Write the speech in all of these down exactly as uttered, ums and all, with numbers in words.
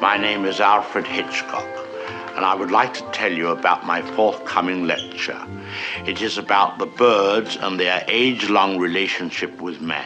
My name is Alfred Hitchcock, and I would like to tell you about my forthcoming lecture. It is about the birds and their age-long relationship with man.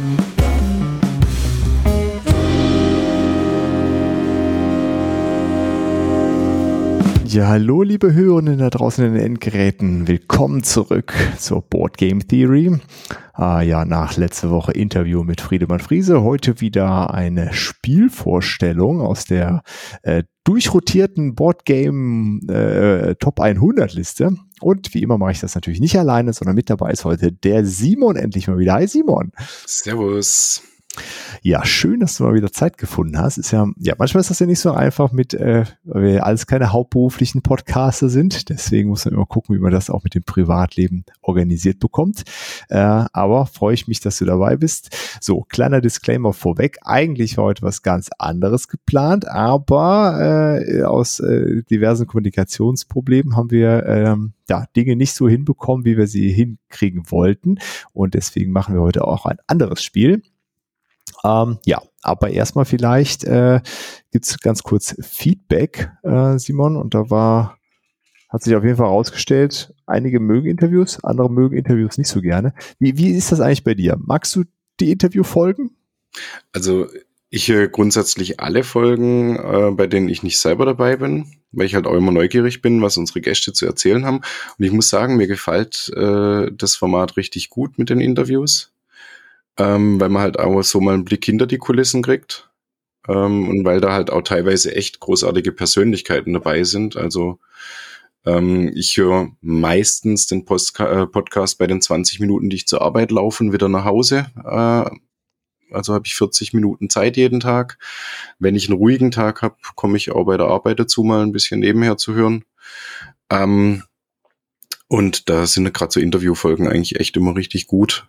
Ja, hallo liebe Hörerinnen da draußen in den Endgeräten. Willkommen zurück zur Board Game Theory. Ah, ja, nach letzter Woche Interview mit Friedemann Friese, heute wieder eine Spielvorstellung aus der äh, durchrotierten Board Game äh, Top hundert Liste. Und wie immer mache ich das natürlich nicht alleine, sondern mit dabei ist heute der Simon endlich mal wieder. Hi Simon. Servus. Ja, schön, dass du mal wieder Zeit gefunden hast. Ist ja, ja, manchmal ist das ja nicht so einfach mit, äh, weil wir alles keine hauptberuflichen Podcaster sind. Deswegen muss man immer gucken, wie man das auch mit dem Privatleben organisiert bekommt. Äh, aber freue ich mich, dass du dabei bist. So, kleiner Disclaimer vorweg. Eigentlich war heute was ganz anderes geplant, aber äh, aus äh, diversen Kommunikationsproblemen haben wir ähm, ja, Dinge nicht so hinbekommen, wie wir sie hinkriegen wollten. Und deswegen machen wir heute auch ein anderes Spiel. Ähm, ja, aber erstmal vielleicht äh, gibt es ganz kurz Feedback, äh, Simon, und da war, hat sich auf jeden Fall herausgestellt, einige mögen Interviews, andere mögen Interviews nicht so gerne. Wie, wie ist das eigentlich bei dir? Magst du die Interviewfolgen? Also ich höre grundsätzlich alle Folgen, äh, bei denen ich nicht selber dabei bin, weil ich halt auch immer neugierig bin, was unsere Gäste zu erzählen haben. Und ich muss sagen, mir gefällt äh, das Format richtig gut mit den Interviews. Ähm, weil man halt auch so mal einen Blick hinter die Kulissen kriegt ähm, und weil da halt auch teilweise echt großartige Persönlichkeiten dabei sind. Also ähm, ich höre meistens den Postka- äh, Podcast bei den zwanzig Minuten, die ich zur Arbeit laufe und wieder nach Hause. Äh, also habe ich vierzig Minuten Zeit jeden Tag. Wenn ich einen ruhigen Tag habe, komme ich auch bei der Arbeit dazu, mal ein bisschen nebenher zu hören. Ähm, und da sind gerade so Interviewfolgen eigentlich echt immer richtig gut.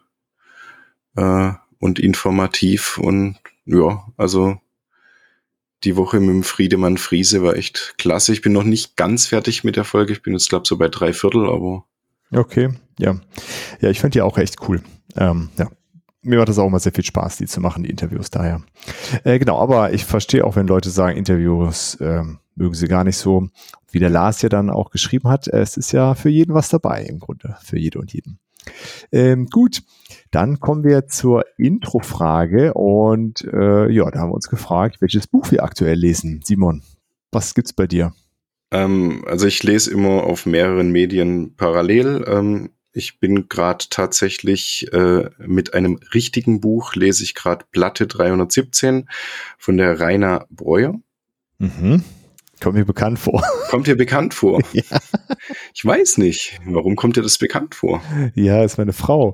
Und informativ und ja, also die Woche mit dem Friedemann Friese war echt klasse. Ich bin noch nicht ganz fertig mit der Folge. Ich bin jetzt, glaube ich, so bei drei Viertel, aber... Okay, ja. Ja, ich fand die auch echt cool. Ähm, ja. Mir macht das auch immer sehr viel Spaß, die zu machen, die Interviews daher. Äh, genau, aber ich verstehe auch, wenn Leute sagen, Interviews ähm, mögen sie gar nicht so. Wie der Lars ja dann auch geschrieben hat, es ist ja für jeden was dabei im Grunde, für jede und jeden. Ähm, gut, dann kommen wir zur Introfrage und äh, ja, da haben wir uns gefragt, welches Buch wir aktuell lesen. Simon, was gibt's bei dir? Ähm, also ich lese immer auf mehreren Medien parallel. Ähm, ich bin gerade tatsächlich äh, mit einem richtigen Buch, lese ich gerade Platte dreihundertsiebzehn von der Rainer Breuer. Mhm. Kommt mir bekannt vor. Kommt dir bekannt vor? Ja. Ich weiß nicht. Warum kommt dir das bekannt vor? Ja, ist meine Frau.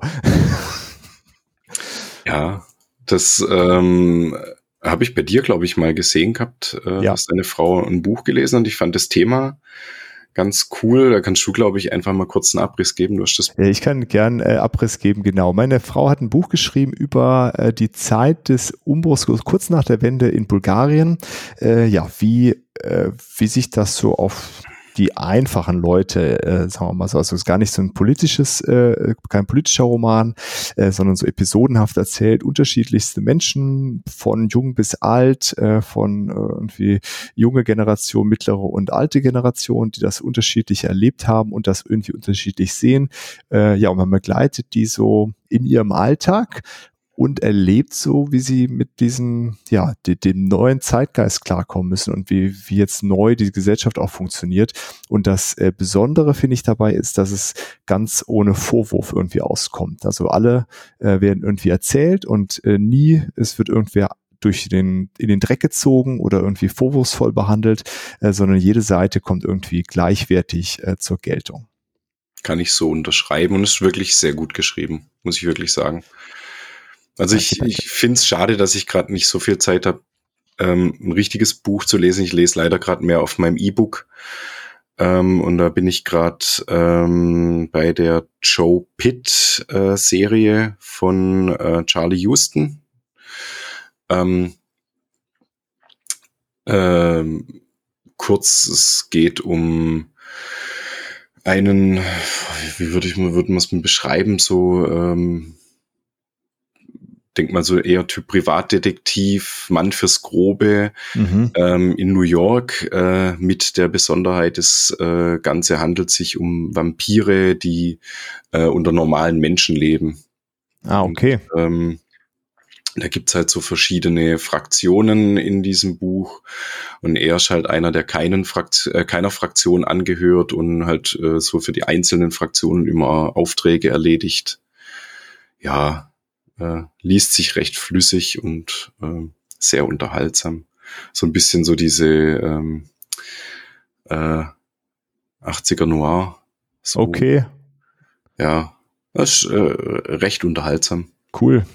Ja, das ähm, habe ich bei dir, glaube ich, mal gesehen gehabt, äh, Ja. dass deine Frau ein Buch gelesen hat. Und ich fand das Thema ganz cool. Da kannst du, glaube ich, einfach mal kurz einen Abriss geben. Du hast das. Ich kann gern äh, Abriss geben, genau. Meine Frau hat ein Buch geschrieben über äh, die Zeit des Umbruchs kurz nach der Wende in Bulgarien. Äh, ja, wie, äh, wie sich das so auf die einfachen Leute, äh, sagen wir mal so, also es ist gar nicht so ein politisches, äh, kein politischer Roman, äh, sondern so episodenhaft erzählt, unterschiedlichste Menschen, von jung bis alt, äh, von äh, irgendwie junge Generation, mittlere und alte Generation, die das unterschiedlich erlebt haben und das irgendwie unterschiedlich sehen. Äh, ja, und man begleitet die so in ihrem Alltag und erlebt so, wie sie mit diesem, ja, die, dem neuen Zeitgeist klarkommen müssen und wie, wie jetzt neu die Gesellschaft auch funktioniert. Und das äh, Besondere, finde ich, dabei ist, dass es ganz ohne Vorwurf irgendwie auskommt. Also alle äh, werden irgendwie erzählt und äh, nie, es wird irgendwer durch den, in den Dreck gezogen oder irgendwie vorwurfsvoll behandelt, äh, sondern jede Seite kommt irgendwie gleichwertig äh, zur Geltung. Kann ich so unterschreiben und ist wirklich sehr gut geschrieben, muss ich wirklich sagen. Also ich, ich finde es schade, dass ich gerade nicht so viel Zeit habe, ähm, ein richtiges Buch zu lesen. Ich lese leider gerade mehr auf meinem E-Book. Ähm, und da bin ich gerade ähm, bei der Joe Pitt äh, Serie von äh, Charlie Houston. Ähm, ähm, kurz, es geht um einen, wie würde ich würde man es beschreiben, so ähm, denk mal so eher Typ Privatdetektiv, Mann fürs Grobe, Mhm. ähm, in New York, äh, mit der Besonderheit, das äh, Ganze handelt sich um Vampire, die äh, unter normalen Menschen leben. Ah, okay. Und, ähm, da gibt's halt so verschiedene Fraktionen in diesem Buch und er ist halt einer, der keinen Frakt- äh, keiner Fraktion angehört und halt äh, so für die einzelnen Fraktionen immer Aufträge erledigt. Ja, äh, liest sich recht flüssig und äh, sehr unterhaltsam. So ein bisschen so diese ähm, äh, achtziger Noir. So, Okay, ja, das ist äh, recht unterhaltsam. cool.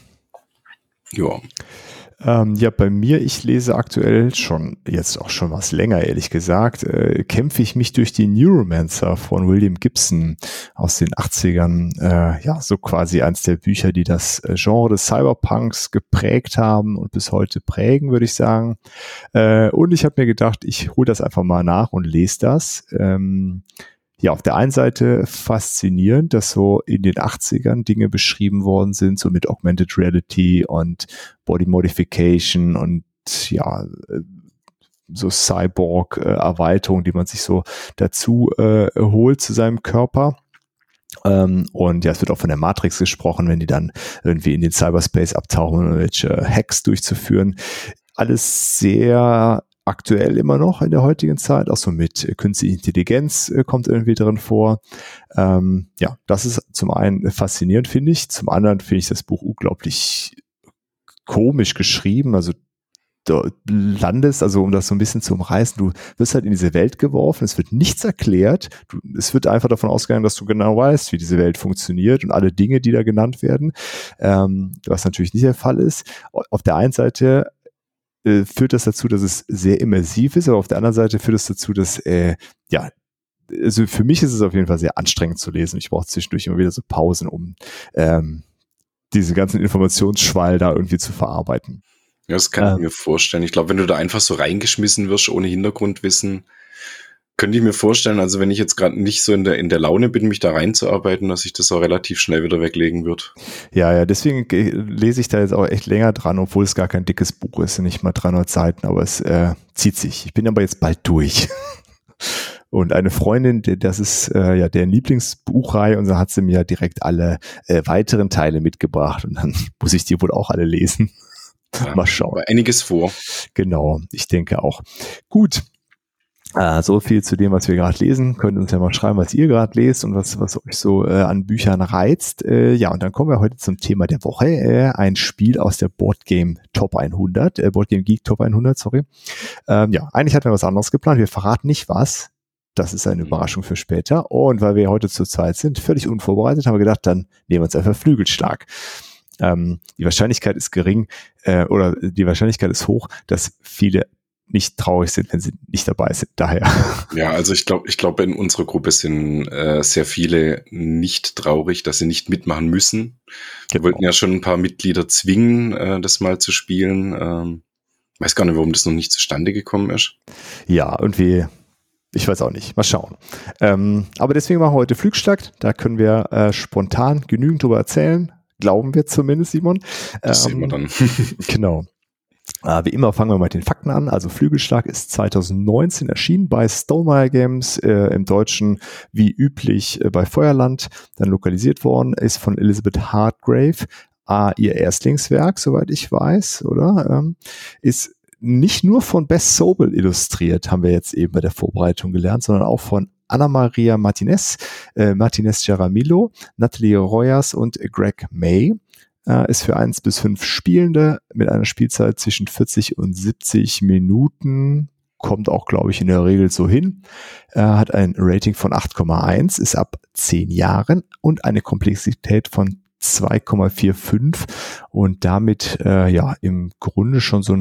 Ja. Ähm, ja, bei mir, ich lese aktuell schon, jetzt auch schon was länger, ehrlich gesagt, äh, kämpfe ich mich durch die Neuromancer von William Gibson aus den achtzigern. Äh, ja, so quasi eins der Bücher, die das äh, Genre des Cyberpunks geprägt haben und bis heute prägen, würde ich sagen. Äh, und ich habe mir gedacht, ich hole das einfach mal nach und lese das. Ähm, Ja, auf der einen Seite faszinierend, dass so in den achtzigern Dinge beschrieben worden sind, so mit Augmented Reality und Body Modification und ja, äh, so Cyborg-Erweiterungen, die man sich so dazu äh, holt zu seinem Körper. Ähm, und ja, es wird auch von der Matrix gesprochen, wenn die dann irgendwie in den Cyberspace abtauchen, um irgendwelche Hacks durchzuführen. Alles sehr aktuell immer noch in der heutigen Zeit, auch so mit künstlicher Intelligenz äh, kommt irgendwie drin vor. Ähm, ja, das ist zum einen faszinierend, finde ich. Zum anderen finde ich das Buch unglaublich komisch geschrieben. Also du landest, also um das so ein bisschen zu umreißen, du wirst halt in diese Welt geworfen, es wird nichts erklärt, du, es wird einfach davon ausgegangen, dass du genau weißt, wie diese Welt funktioniert und alle Dinge, die da genannt werden, ähm, was natürlich nicht der Fall ist. Auf der einen Seite äh, führt das dazu, dass es sehr immersiv ist, aber auf der anderen Seite führt es dazu, dass, äh, ja, also für mich ist es auf jeden Fall sehr anstrengend zu lesen. Ich brauche zwischendurch immer wieder so Pausen, um ähm, diese ganzen Informationsschwall da irgendwie zu verarbeiten. Ja, das kann Ähm. ich mir vorstellen. Ich glaube, wenn du da einfach so reingeschmissen wirst, ohne Hintergrundwissen, könnte ich mir vorstellen, also wenn ich jetzt gerade nicht so in der, in der Laune bin, mich da reinzuarbeiten, dass ich das auch relativ schnell wieder weglegen wird. Ja, ja, deswegen ge- lese ich da jetzt auch echt länger dran, obwohl es gar kein dickes Buch ist, nicht mal dreihundert Seiten, aber es äh, zieht sich. Ich bin aber jetzt bald durch. Und eine Freundin, die, das ist äh, ja deren Lieblingsbuchreihe, und so hat sie mir direkt alle äh, weiteren Teile mitgebracht und dann muss ich die wohl auch alle lesen. Ja, mal schauen. aber einiges vor. Genau, ich denke auch. Gut. Äh, so viel zu dem, was wir gerade lesen. Könnt uns ja mal schreiben, was ihr gerade lest und was, was euch so äh, an Büchern reizt. Äh, ja, und dann kommen wir heute zum Thema der Woche. Äh, ein Spiel aus der Boardgame Top hundert, äh, Boardgame Geek Top hundert, sorry. Ähm, ja, eigentlich hatten wir was anderes geplant. Wir verraten nicht was. Das ist eine Überraschung für später. Und weil wir heute zu zweit sind, völlig unvorbereitet, haben wir gedacht, dann nehmen wir uns einfach Flügelschlag. Ähm, die Wahrscheinlichkeit ist gering, äh, oder die Wahrscheinlichkeit ist hoch, dass viele nicht traurig sind, wenn sie nicht dabei sind. Daher. Ja, also ich glaube, ich glaube, in unserer Gruppe sind äh, sehr viele nicht traurig, dass sie nicht mitmachen müssen. Wir Genau. wollten ja schon ein paar Mitglieder zwingen, äh, das mal zu spielen. Ähm, weiß gar nicht, warum das noch nicht zustande gekommen ist. Ja, irgendwie, ich weiß auch nicht. Mal schauen. Ähm, aber deswegen machen wir heute Flügelschlag. Da können wir äh, spontan genügend drüber erzählen. Glauben wir zumindest, Simon. Das ähm, sehen wir dann. Genau. Äh, wie immer fangen wir mit den Fakten an. Also Flügelschlag ist zwanzig neunzehn erschienen bei Stonemaier Games, äh, im Deutschen wie üblich äh, bei Feuerland, dann lokalisiert worden, ist von Elizabeth Hargrave, äh, ihr Erstlingswerk, soweit ich weiß, oder? Ähm, ist nicht nur von Bess Sobel illustriert, haben wir jetzt eben bei der Vorbereitung gelernt, sondern auch von Ana Maria Martinez, äh, Martinez Jaramillo, Natalie Royas und Greg May. Äh, ist für eins bis fünf Spielende mit einer Spielzeit zwischen vierzig und siebzig Minuten. Kommt auch, glaube ich, in der Regel so hin. Äh, hat ein Rating von acht Komma eins, ist ab zehn Jahren und eine Komplexität von zwei Komma fünfundvierzig und damit äh, ja im Grunde schon so ein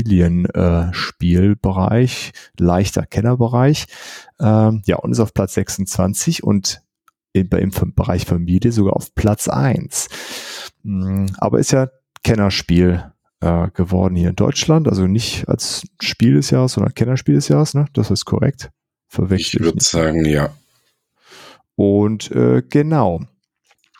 Familienspielbereich, äh, leichter Kennerbereich. Ähm, ja, und ist auf Platz sechsundzwanzig und im, im Bereich Familie sogar auf Platz eins. Aber ist ja Kennerspiel äh, geworden hier in Deutschland, also nicht als Spiel des Jahres, sondern Kennerspiel des Jahres, ne? Das ist korrekt. Ich würde sagen, ja. Und äh, genau.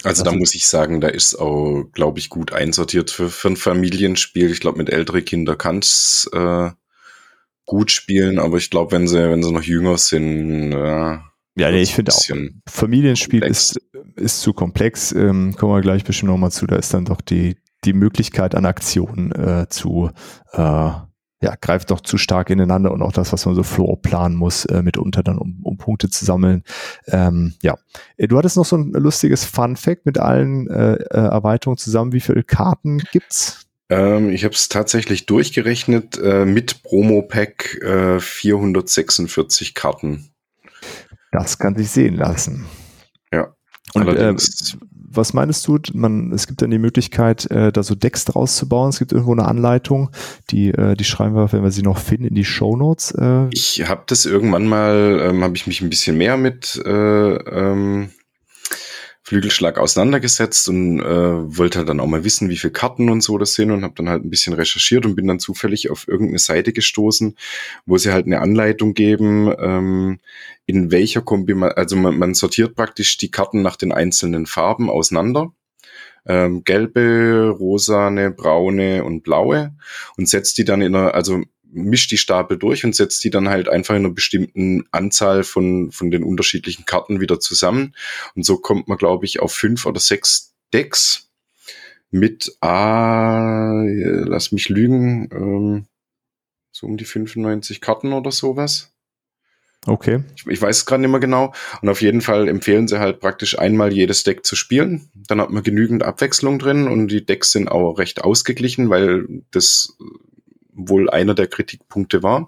Also da muss ich sagen, da ist auch, glaube ich, gut einsortiert für, für ein Familienspiel. Ich glaube, mit älteren Kindern kann es äh, gut spielen, aber ich glaube, wenn sie, wenn sie noch jünger sind, äh, ja, nee, ich finde auch, Familienspiel ist, ist zu komplex. Ähm, kommen wir gleich bestimmt nochmal zu. Da ist dann doch die, die Möglichkeit an Aktionen äh, zu, äh, ja, greift doch zu stark ineinander und auch das, was man so floor planen muss, äh, mitunter dann, um, um Punkte zu sammeln. Ähm, ja, du hattest noch so ein lustiges Fun-Fact mit allen äh, Erweiterungen zusammen. Wie viele Karten gibt's? Ähm, ich habe es tatsächlich durchgerechnet, äh, mit Promo-Pack äh, vierhundertsechsundvierzig Karten. Das kann sich sehen lassen. Ja. Und äh, was meinst du? Man, es gibt dann die Möglichkeit, äh, da so Decks draus zu bauen. Es gibt irgendwo eine Anleitung, die, äh, die schreiben wir, wenn wir sie noch finden, in die Shownotes. Äh. Ich habe das irgendwann mal, ähm, habe ich mich ein bisschen mehr mit äh, ähm, Flügelschlag auseinandergesetzt und äh, wollte halt dann auch mal wissen, wie viele Karten und so das sind und habe dann halt ein bisschen recherchiert und bin dann zufällig auf irgendeine Seite gestoßen, wo sie halt eine Anleitung geben, ähm, in welcher Kombination, also man, man sortiert praktisch die Karten nach den einzelnen Farben auseinander, ähm, gelbe, rosane, braune und blaue und setzt die dann in einer, also mischt die Stapel durch und setzt die dann halt einfach in einer bestimmten Anzahl von von den unterschiedlichen Karten wieder zusammen. Und so kommt man, glaube ich, auf fünf oder sechs Decks mit, ah, lass mich lügen, ähm, so um die fünfundneunzig Karten oder sowas. Okay. Ich, ich weiß es gerade nicht mehr genau. Und auf jeden Fall empfehlen sie halt praktisch einmal jedes Deck zu spielen. Dann hat man genügend Abwechslung drin und die Decks sind auch recht ausgeglichen, weil das wohl einer der Kritikpunkte war.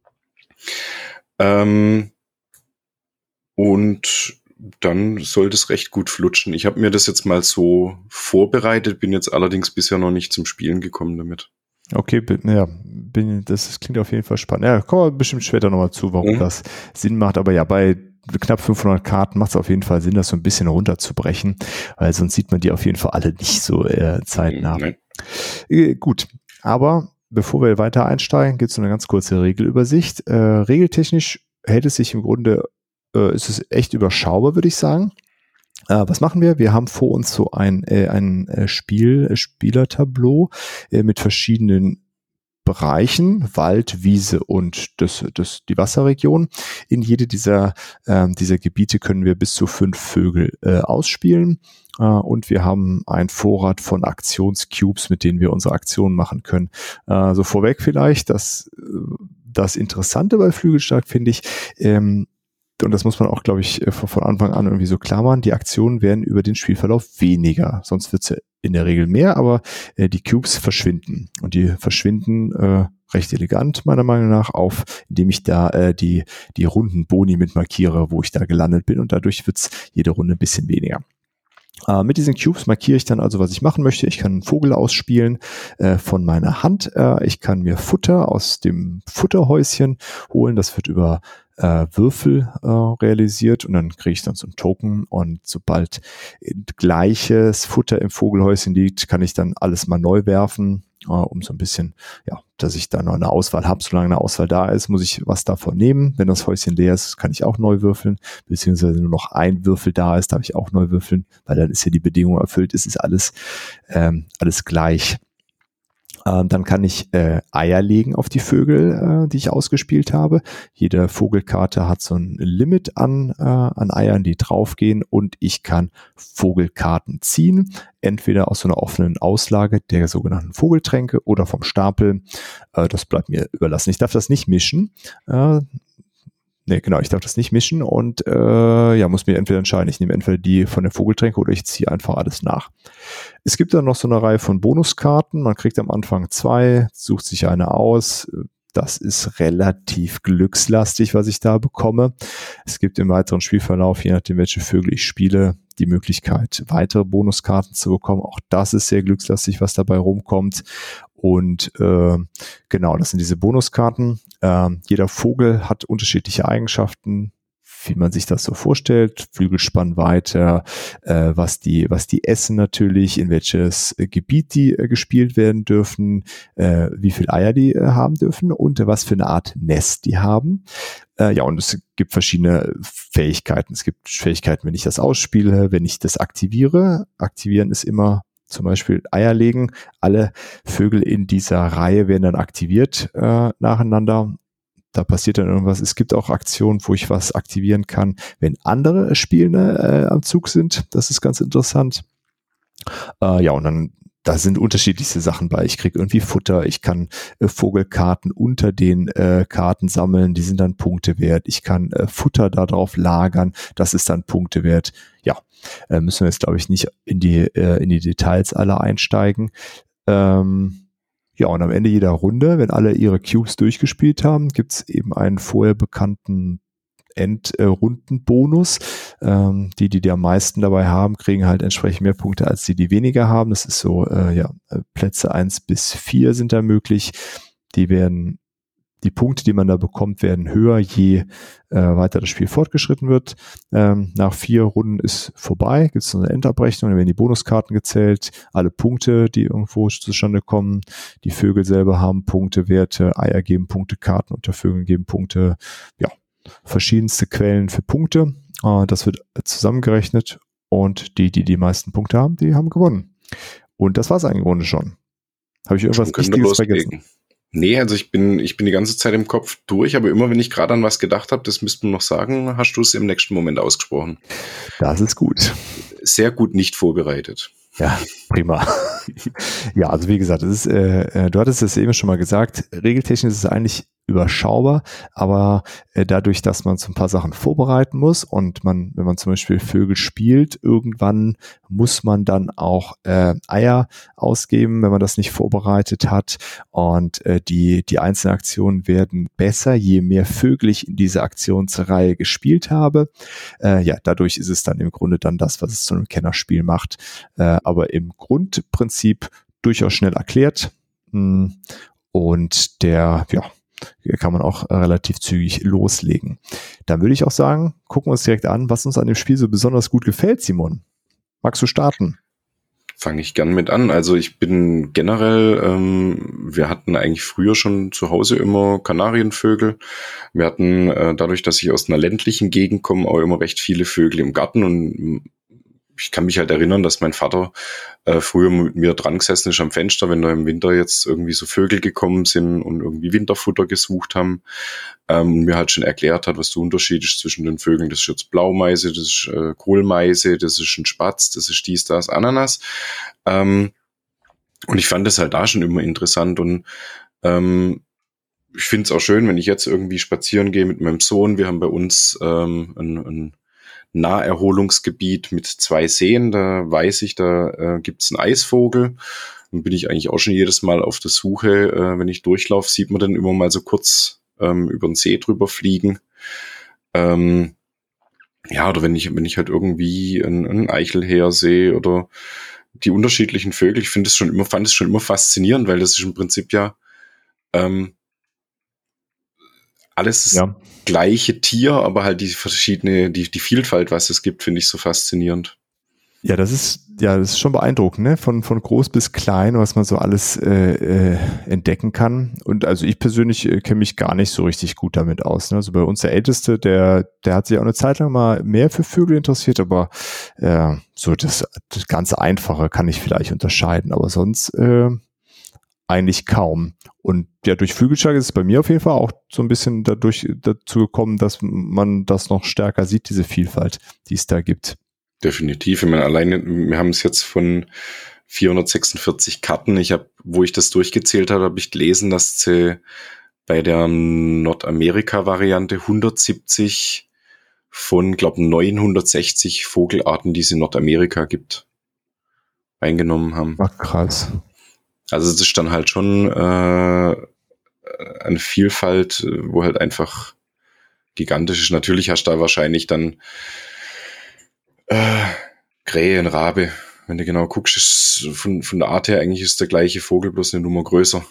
Ähm, und dann sollte es recht gut flutschen. Ich habe mir das jetzt mal so vorbereitet, bin jetzt allerdings bisher noch nicht zum Spielen gekommen damit. Okay, ja, bin, das, das klingt auf jeden Fall spannend. Ja, kommen wir bestimmt später nochmal zu, warum mhm. das Sinn macht. Aber ja, bei knapp fünfhundert Karten macht es auf jeden Fall Sinn, das so ein bisschen runterzubrechen, weil sonst sieht man die auf jeden Fall alle nicht so äh, zeitnah. Mhm, äh, gut, aber bevor wir weiter einsteigen, gibt es eine ganz kurze Regelübersicht. Äh, regeltechnisch hält es sich im Grunde, äh, ist es echt überschaubar, würde ich sagen. Äh, was machen wir? Wir haben vor uns so ein, äh, ein äh, Spiel, äh, Spielertableau äh, mit verschiedenen Bereichen, Wald, Wiese und das, das, die Wasserregion. In jede dieser, äh, dieser Gebiete können wir bis zu fünf Vögel äh, ausspielen. Uh, und wir haben einen Vorrat von Aktionscubes, mit denen wir unsere Aktionen machen können. Uh, so vorweg vielleicht, das, das Interessante bei Flügelstark finde ich, ähm, und das muss man auch, glaube ich, von Anfang an irgendwie so klar machen, die Aktionen werden über den Spielverlauf weniger. Sonst wird es ja in der Regel mehr, aber äh, die Cubes verschwinden. Und die verschwinden äh, recht elegant, meiner Meinung nach, auf, indem ich da äh, die, die runden Boni mit markiere, wo ich da gelandet bin. Und dadurch wird es jede Runde ein bisschen weniger. Uh, mit diesen Cubes markiere ich dann also, was ich machen möchte. Ich kann einen Vogel ausspielen äh, von meiner Hand. Äh, ich kann mir Futter aus dem Futterhäuschen holen. Das wird über äh, Würfel äh, realisiert und dann kriege ich dann so einen Token. Und sobald gleiches Futter im Vogelhäuschen liegt, kann ich dann alles mal neu werfen, äh, um so ein bisschen, ja, dass ich da noch eine Auswahl habe. Solange eine Auswahl da ist, muss ich was davon nehmen. Wenn das Häuschen leer ist, kann ich auch neu würfeln, beziehungsweise nur noch ein Würfel da ist, darf ich auch neu würfeln, weil dann ist ja die Bedingung erfüllt, es ist alles, ähm, alles gleich. Ähm, dann kann ich äh, Eier legen auf die Vögel, äh, die ich ausgespielt habe. Jede Vogelkarte hat so ein Limit an, äh, an Eiern, die draufgehen, und ich kann Vogelkarten ziehen, entweder aus so einer offenen Auslage der sogenannten Vogeltränke oder vom Stapel. Äh, das bleibt mir überlassen. Ich darf das nicht mischen. Äh, Nee, genau, ich darf das nicht mischen und äh, ja, muss mir entweder entscheiden, ich nehme entweder die von der Vogeltränke oder ich ziehe einfach alles nach. Es gibt dann noch so eine Reihe von Bonuskarten. Man kriegt am Anfang zwei, sucht sich eine aus. Das ist relativ glückslastig, was ich da bekomme. Es gibt im weiteren Spielverlauf, je nachdem, welche Vögel ich spiele, die Möglichkeit, weitere Bonuskarten zu bekommen. Auch das ist sehr glückslastig, was dabei rumkommt. Und äh, genau, das sind diese Bonuskarten. Äh, jeder Vogel hat unterschiedliche Eigenschaften. wie man sich das so vorstellt, Flügelspannweite, äh, was die, was die essen natürlich, in welches äh, Gebiet die äh, gespielt werden dürfen, äh, wie viel Eier die äh, haben dürfen und äh, was für eine Art Nest die haben. Äh, ja, und es gibt verschiedene Fähigkeiten. Es gibt Fähigkeiten, wenn ich das ausspiele, wenn ich das aktiviere. Aktivieren ist immer zum Beispiel Eier legen. Alle Vögel in dieser Reihe werden dann aktiviert äh, nacheinander. Da passiert dann irgendwas. Es gibt auch Aktionen, wo ich was aktivieren kann, wenn andere Spielende äh, am Zug sind. Das ist ganz interessant. Äh, ja, und dann da sind unterschiedlichste Sachen bei. Ich kriege irgendwie Futter, ich kann äh, Vogelkarten unter den äh, Karten sammeln, die sind dann Punkte wert. Ich kann äh, Futter da drauf lagern, das ist dann Punkte wert. Ja, äh, müssen wir jetzt, glaube ich, nicht in die, äh, in die Details alle einsteigen. Ähm, ja, und am Ende jeder Runde, wenn alle ihre Cubes durchgespielt haben, gibt es eben einen vorher bekannten Endrundenbonus. Ähm, die, die die am meisten dabei haben, kriegen halt entsprechend mehr Punkte als die, die weniger haben. Das ist so, äh, ja, Plätze eins bis vier sind da möglich. Die werden, die Punkte, die man da bekommt, werden höher, je äh, weiter das Spiel fortgeschritten wird. Ähm, nach vier Runden ist vorbei, gibt es eine Endabrechnung, dann werden die Bonuskarten gezählt, alle Punkte, die irgendwo zustande kommen. Die Vögel selber haben Punkte, Werte, Eier geben Punkte, Karten unter Vögeln geben Punkte, ja, verschiedenste Quellen für Punkte. Uh, das wird zusammengerechnet und die, die die meisten Punkte haben, die haben gewonnen. Und das war es eigentlich im Grunde schon. Habe ich irgendwas Wichtiges vergessen? Nee, also ich bin ich bin die ganze Zeit im Kopf durch, aber immer wenn ich gerade an was gedacht habe, das müssten wir noch sagen, hast du es im nächsten Moment ausgesprochen. Das ist gut. Sehr gut nicht vorbereitet. Ja, prima. Ja, also wie gesagt, das ist, äh, du hattest es eben schon mal gesagt, regeltechnisch ist es eigentlich überschaubar, aber äh, dadurch, dass man so ein paar Sachen vorbereiten muss und man, wenn man zum Beispiel Vögel spielt, irgendwann muss man dann auch äh, Eier ausgeben, wenn man das nicht vorbereitet hat, und äh, die, die einzelnen Aktionen werden besser, je mehr Vögel ich in dieser Aktionsreihe gespielt habe. Äh, ja, dadurch ist es dann im Grunde dann das, was es zu einem Kennerspiel macht, äh, aber im Grundprinzip durchaus schnell erklärt, mh, und der, ja, kann man auch relativ zügig loslegen. Dann würde ich auch sagen, gucken wir uns direkt an, was uns an dem Spiel so besonders gut gefällt, Simon. Magst du starten? Fange ich gern mit an. Also ich bin generell, ähm, wir hatten eigentlich früher schon zu Hause immer Kanarienvögel. Wir hatten äh, dadurch, dass ich aus einer ländlichen Gegend komme, auch immer recht viele Vögel im Garten, und ich kann mich halt erinnern, dass mein Vater äh, früher mit mir dran gesessen ist am Fenster, wenn da im Winter jetzt irgendwie so Vögel gekommen sind und irgendwie Winterfutter gesucht haben, ähm, und mir halt schon erklärt hat, was der Unterschied ist zwischen den Vögeln. Das ist jetzt Blaumeise, das ist äh, Kohlmeise, das ist ein Spatz, das ist dies, das, Ananas. Ähm, und ich fand das halt da schon immer interessant, und ähm, ich finde es auch schön, wenn ich jetzt irgendwie spazieren gehe mit meinem Sohn. Wir haben bei uns ähm, ein, ein Naherholungsgebiet mit zwei Seen, da weiß ich, da äh, gibt's einen Eisvogel. Dann bin ich eigentlich auch schon jedes Mal auf der Suche, äh, wenn ich durchlaufe, sieht man dann immer mal so kurz ähm, über den See drüber fliegen. Ähm, ja, oder wenn ich wenn ich halt irgendwie einen, einen Eichelhäher sehe oder die unterschiedlichen Vögel, ich finde es schon immer, fand es schon immer faszinierend, weil das ist im Prinzip ja ähm, alles das ja. gleiche Tier, aber halt die verschiedene, die, die Vielfalt, was es gibt, finde ich so faszinierend. Ja, das ist, ja, das ist schon beeindruckend, ne? Von, von groß bis klein, was man so alles äh, äh, entdecken kann. Und also ich persönlich äh, kenne mich gar nicht so richtig gut damit aus. Ne? Also bei uns der Älteste, der, der hat sich auch eine Zeit lang mal mehr für Vögel interessiert, aber äh, so das, das ganz Einfache kann ich vielleicht unterscheiden, aber sonst äh, eigentlich kaum. Und ja, durch Flügelschlag ist es bei mir auf jeden Fall auch so ein bisschen dadurch dazu gekommen, dass man das noch stärker sieht, diese Vielfalt, die es da gibt. Definitiv. Ich meine, alleine, wir haben es jetzt von vierhundertsechsundvierzig Karten. Ich habe, wo ich das durchgezählt habe, habe ich gelesen, dass sie bei der Nordamerika-Variante hundertsiebzig von, glaube neunhundertsechzig Vogelarten, die es in Nordamerika gibt, eingenommen haben. Ach, krass. Also es ist dann halt schon äh, eine Vielfalt, wo halt einfach gigantisch ist. Natürlich hast du da wahrscheinlich dann äh, Krähe, ein Rabe. Wenn du genau guckst, ist von, von der Art her eigentlich ist der gleiche Vogel, bloß eine Nummer größer.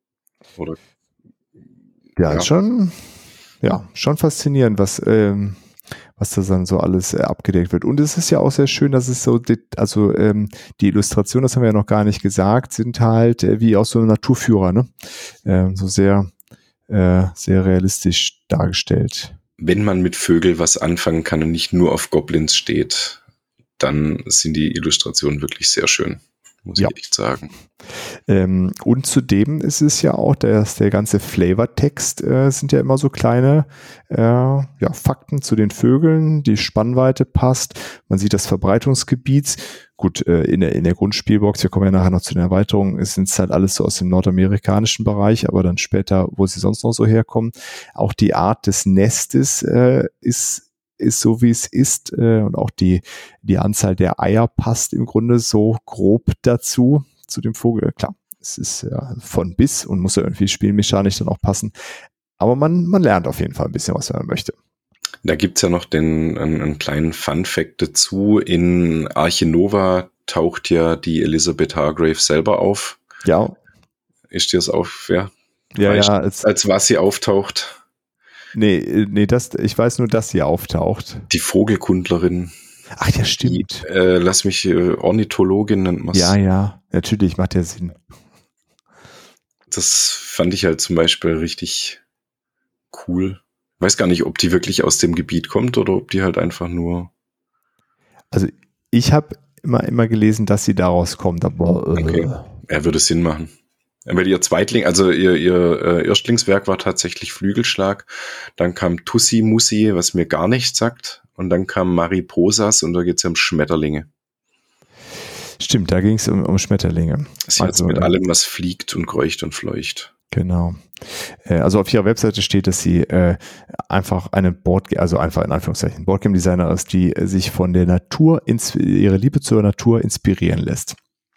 Oder ja, ja. Ist schon, ja, schon faszinierend, was ähm, was da dann so alles äh, abgedeckt wird. Und es ist ja auch sehr schön, dass es so, also ähm, die Illustrationen, das haben wir ja noch gar nicht gesagt, sind halt äh, wie aus so einem Naturführer, ne? Ähm, so sehr, äh, sehr realistisch dargestellt. Wenn man mit Vögel was anfangen kann und nicht nur auf Goblins steht, dann sind die Illustrationen wirklich sehr schön, muss Ja. ich echt sagen. Ähm, und zudem ist es ja auch, dass der ganze Flavortext äh, sind ja immer so kleine äh, ja, Fakten zu den Vögeln, die Spannweite passt, man sieht das Verbreitungsgebiet. Gut, äh, in, der, in der Grundspielbox, wir kommen ja nachher noch zu den Erweiterungen, sind es halt alles so aus dem nordamerikanischen Bereich, aber dann später, wo sie sonst noch so herkommen. Auch die Art des Nestes äh, ist ist so, wie es ist, äh, und auch die, die Anzahl der Eier passt im Grunde so grob dazu, zu dem Vogel. Klar, es ist ja von bis und muss ja irgendwie spielmechanisch dann auch passen. Aber man, man lernt auf jeden Fall ein bisschen, was man möchte. Da gibt's ja noch den, einen, einen kleinen Fun-Fact dazu. In Arche Nova taucht ja die Elizabeth Hargrave selber auf. Ja. Ist dir das auf, ja? Ja, weißt, ja. Als, als was sie auftaucht? Nee, nee, das, ich weiß nur, dass sie auftaucht. Die Vogelkundlerin. Ach ja, stimmt. Die, äh, lass mich, äh, Ornithologin nennt man es. Ja, ja, natürlich, macht ja Sinn. Das fand ich halt zum Beispiel richtig cool. Ich weiß gar nicht, ob die wirklich aus dem Gebiet kommt oder ob die halt einfach nur... Also ich habe immer, immer gelesen, dass sie daraus kommt, aber... Äh, okay. Er würde Sinn machen. Weil ihr Zweitling, also ihr, ihr äh, Erstlingswerk war tatsächlich Flügelschlag, dann kam Tussi Mussi, was mir gar nichts sagt, und dann kam Mariposas und da geht es ja um Schmetterlinge. Stimmt, da ging es um, um Schmetterlinge. Sie also, hat mit äh, allem, was fliegt und kreucht und fleucht. Genau. Äh, also auf ihrer Webseite steht, dass sie äh, einfach eine Board, also einfach in Anführungszeichen Boardgame-Designer ist, die äh, sich von der Natur, ins, ihre Liebe zur Natur inspirieren lässt.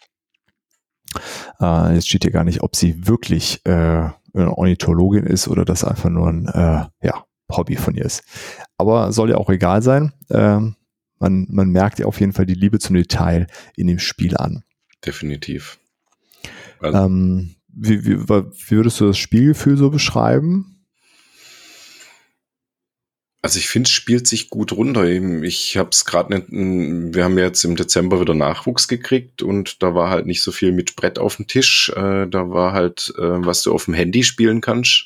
Äh, jetzt steht hier gar nicht, ob sie wirklich äh, eine Ornithologin ist oder das einfach nur ein äh, ja, Hobby von ihr ist. Aber soll ja auch egal sein. Äh, man, man merkt ja auf jeden Fall die Liebe zum Detail in dem Spiel an. Definitiv. Also. Ähm, wie, wie, wie würdest du das Spielgefühl so beschreiben? Also ich finde, es spielt sich gut runter. Ich habe es gerade nicht, wir haben ja jetzt im Dezember wieder Nachwuchs gekriegt und da war halt nicht so viel mit Brett auf dem Tisch. Äh, da war halt, äh, was du auf dem Handy spielen kannst.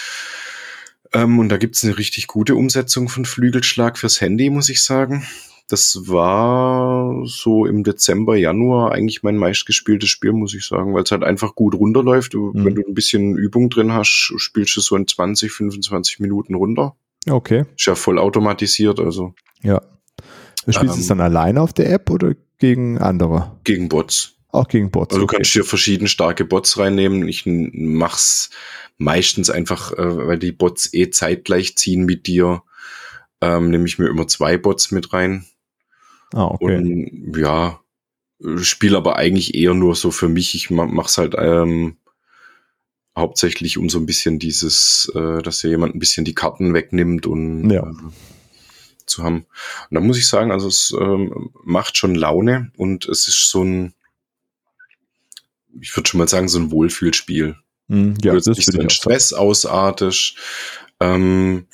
Ähm, und da gibt's eine richtig gute Umsetzung von Flügelschlag fürs Handy, muss ich sagen. Das war so im Dezember, Januar eigentlich mein meistgespieltes Spiel, muss ich sagen, weil es halt einfach gut runterläuft. Du, mhm. Wenn du ein bisschen Übung drin hast, spielst du so in zwanzig, fünfundzwanzig Minuten runter. Okay. Ist ja voll automatisiert, also. Ja. Du spielst ähm, es dann alleine auf der App oder gegen andere? Gegen Bots. Auch gegen Bots. Also du kannst hier verschiedene starke Bots reinnehmen. Ich mach's meistens einfach, äh, weil die Bots eh zeitgleich ziehen mit dir, ähm, nehme ich mir immer zwei Bots mit rein. Ah, okay. Und ja, spiele aber eigentlich eher nur so für mich. Ich mach's halt ähm, hauptsächlich um so ein bisschen dieses, äh, dass ja jemand ein bisschen die Karten wegnimmt und ja. äh, zu haben. Und da muss ich sagen, also es ähm, macht schon Laune und es ist so ein, ich würde schon mal sagen, so ein Wohlfühlspiel. Mm, ja, du jetzt nicht so in Stress sagen. ausartest. Ähm,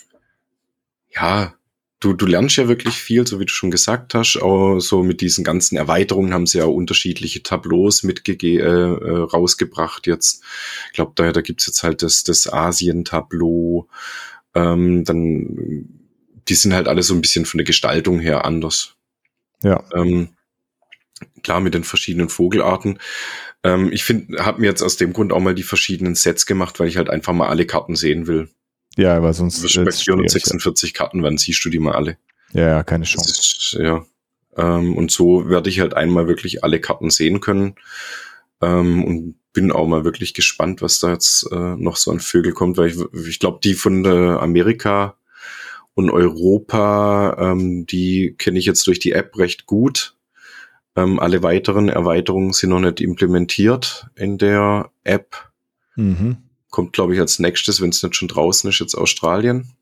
ja, du, du lernst ja wirklich viel, so wie du schon gesagt hast. Auch so mit diesen ganzen Erweiterungen haben sie ja auch unterschiedliche Tableaus mitgege- äh, rausgebracht jetzt. Ich glaube, da, da gibt's jetzt halt das, das Asien-Tableau. Ähm, dann, die sind halt alle so ein bisschen von der Gestaltung her anders. Ja. Ähm, klar, mit den verschiedenen Vogelarten. Ähm, ich finde, habe mir jetzt aus dem Grund auch mal die verschiedenen Sets gemacht, weil ich halt einfach mal alle Karten sehen will. Ja, aber sonst... Du bei vierhundertsechsundvierzig ja. Karten, wann siehst du die mal alle? Ja, ja, keine Chance. Das ist, ja. Ähm, und so werde ich halt einmal wirklich alle Karten sehen können. Ähm, und bin auch mal wirklich gespannt, was da jetzt äh, noch so an Vögel kommt, weil ich, ich glaube, die von äh, Amerika und Europa, ähm, die kenne ich jetzt durch die App recht gut. Ähm, alle weiteren Erweiterungen sind noch nicht implementiert in der App. Mhm. Kommt, glaube ich, als nächstes, wenn es nicht schon draußen ist, jetzt Australien.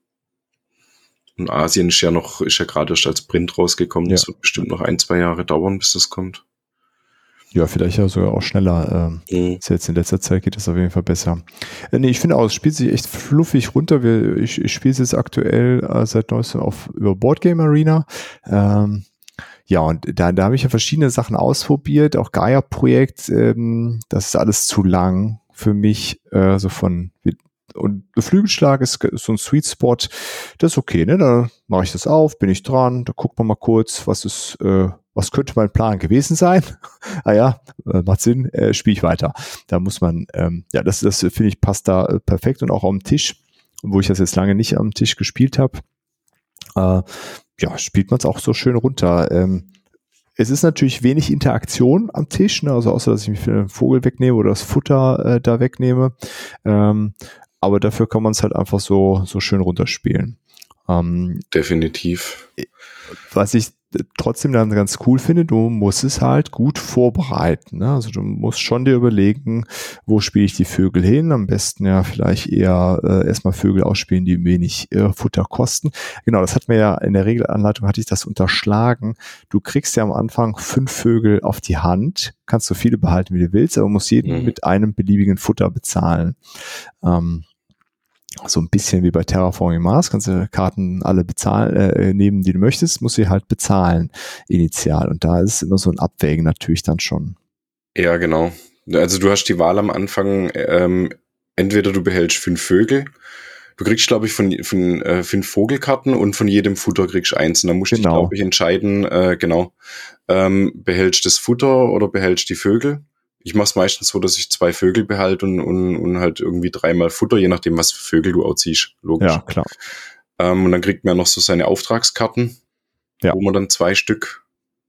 Und Asien ist ja noch, ist ja gerade erst als Print rausgekommen. Ja. Das wird bestimmt noch ein, zwei Jahre dauern, bis das kommt. Ja, vielleicht ja sogar auch schneller. Ähm, Mhm. jetzt in letzter Zeit geht es auf jeden Fall besser. Äh, nee, ich finde auch, es spielt sich echt fluffig runter. Wir, ich ich spiele es jetzt aktuell äh, seit neuestem auf über Boardgame Arena. Ähm, ja, und da, da habe ich ja verschiedene Sachen ausprobiert, auch Gaia-Projekt. Ähm, das ist alles zu lang für mich. Äh, so von und Flügelschlag ist so ein Sweet Spot. Das ist okay, ne? Da mache ich das auf, bin ich dran, da guckt man mal kurz, was ist, äh, was könnte mein Plan gewesen sein? ah ja, äh, macht Sinn, äh, spiele ich weiter. Da muss man, ähm, ja, das, das finde ich passt da äh, perfekt und auch am Tisch, wo ich das jetzt lange nicht am Tisch gespielt habe, äh, ja, spielt man es auch so schön runter. Ähm, es ist natürlich wenig Interaktion am Tisch, ne? Also außer, dass ich mich für den Vogel wegnehme oder das Futter äh, da wegnehme. Ähm, aber dafür kann man es halt einfach so, so schön runterspielen. Ähm, Definitiv. Was ich trotzdem dann ganz cool finde, du musst es halt gut vorbereiten. Ne? Also du musst schon dir überlegen, wo spiele ich die Vögel hin? Am besten ja vielleicht eher äh, erstmal Vögel ausspielen, die wenig äh, Futter kosten. Genau, das hat mir ja in der Regelanleitung, hatte ich das unterschlagen. Du kriegst ja am Anfang fünf Vögel auf die Hand, kannst so viele behalten, wie du willst, aber musst jeden mhm. mit einem beliebigen Futter bezahlen. Ähm, So ein bisschen wie bei Terraforming Mars, kannst du Karten alle bezahlen, äh, nehmen, die du möchtest, musst du halt bezahlen initial. Und da ist immer so ein Abwägen natürlich dann schon. Ja, genau. Also du hast die Wahl am Anfang, ähm, entweder du behältst fünf Vögel, du kriegst, glaube ich, von, von äh, fünf Vogelkarten und von jedem Futter kriegst eins. Und dann musst du Genau. dich, glaube ich, entscheiden, äh, genau, ähm, behältst das Futter oder behältst die Vögel. Ich mache es meistens so, dass ich zwei Vögel behalte und, und, und halt irgendwie dreimal Futter, je nachdem, was für Vögel du ausziehst. Logisch. Ja, klar. Ähm, und dann kriegt man noch so seine Auftragskarten, ja. wo man dann zwei Stück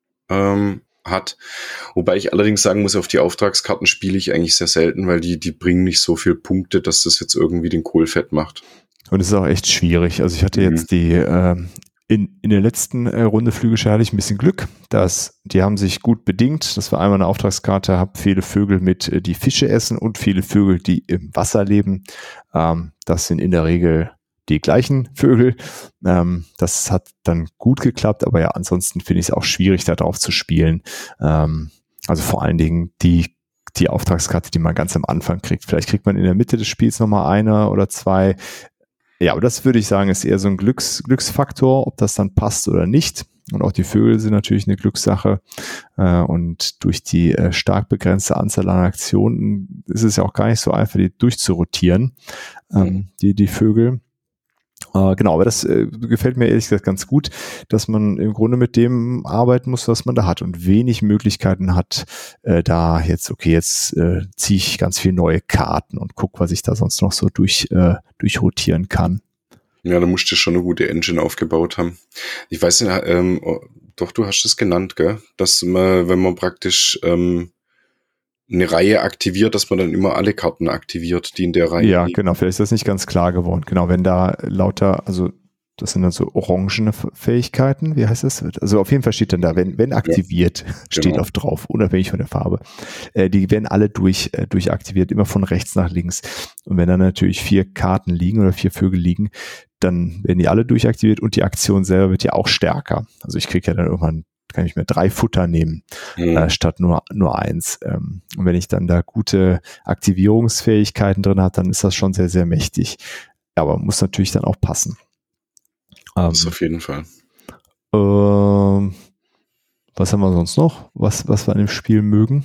ähm, hat. Wobei ich allerdings sagen muss, auf die Auftragskarten spiele ich eigentlich sehr selten, weil die, die bringen nicht so viel Punkte, dass das jetzt irgendwie den Kohl fett macht. Und es ist auch echt schwierig. Also ich hatte mhm. jetzt die ähm, In, in der letzten äh, Runde Flügelschlag hatte ich ein bisschen Glück, dass die haben sich gut bedingt. Das war einmal eine Auftragskarte, habe viele Vögel mit, äh, die Fische essen und viele Vögel, die im Wasser leben. Ähm, das sind in der Regel die gleichen Vögel. Ähm, das hat dann gut geklappt, aber ja, ansonsten finde ich es auch schwierig, da drauf zu spielen. Ähm, also vor allen Dingen die die Auftragskarte, die man ganz am Anfang kriegt. Vielleicht kriegt man in der Mitte des Spiels nochmal eine oder zwei. Ja, aber das würde ich sagen, ist eher so ein Glücks, Glücksfaktor, ob das dann passt oder nicht. Und auch die Vögel sind natürlich eine Glückssache. Äh, und durch die äh, stark begrenzte Anzahl an Aktionen ist es ja auch gar nicht so einfach, die durchzurotieren, ähm, mhm. die, die Vögel. Äh, genau, aber das äh, gefällt mir ehrlich gesagt ganz gut, dass man im Grunde mit dem arbeiten muss, was man da hat und wenig Möglichkeiten hat, äh, da jetzt, okay, jetzt äh, ziehe ich ganz viele neue Karten und guck, was ich da sonst noch so durch, äh, durchrotieren kann. Ja, da musst du schon eine gute Engine aufgebaut haben. Ich weiß nicht, ähm, oh, doch, du hast es genannt, gell? Dass man, wenn man praktisch ähm, eine Reihe aktiviert, dass man dann immer alle Karten aktiviert, die in der Reihe Ja, liegen. genau, vielleicht ist das nicht ganz klar geworden. Genau, wenn da lauter, also das sind dann so orangene Fähigkeiten, wie heißt das? Also auf jeden Fall steht dann da, wenn, wenn aktiviert, ja, steht genau. auf drauf, unabhängig von der Farbe. Äh, die werden alle durch, äh, durchaktiviert, immer von rechts nach links. Und wenn dann natürlich vier Karten liegen oder vier Vögel liegen, dann werden die alle durchaktiviert und die Aktion selber wird ja auch stärker. Also ich kriege ja dann irgendwann, kann ich mir drei Futter nehmen, mhm. äh, statt nur, nur eins. Ähm, und wenn ich dann da gute Aktivierungsfähigkeiten drin habe, dann ist das schon sehr, sehr mächtig. Aber muss natürlich dann auch passen. Das ähm, auf jeden Fall. Ähm, was haben wir sonst noch? Was, was wir an dem Spiel mögen?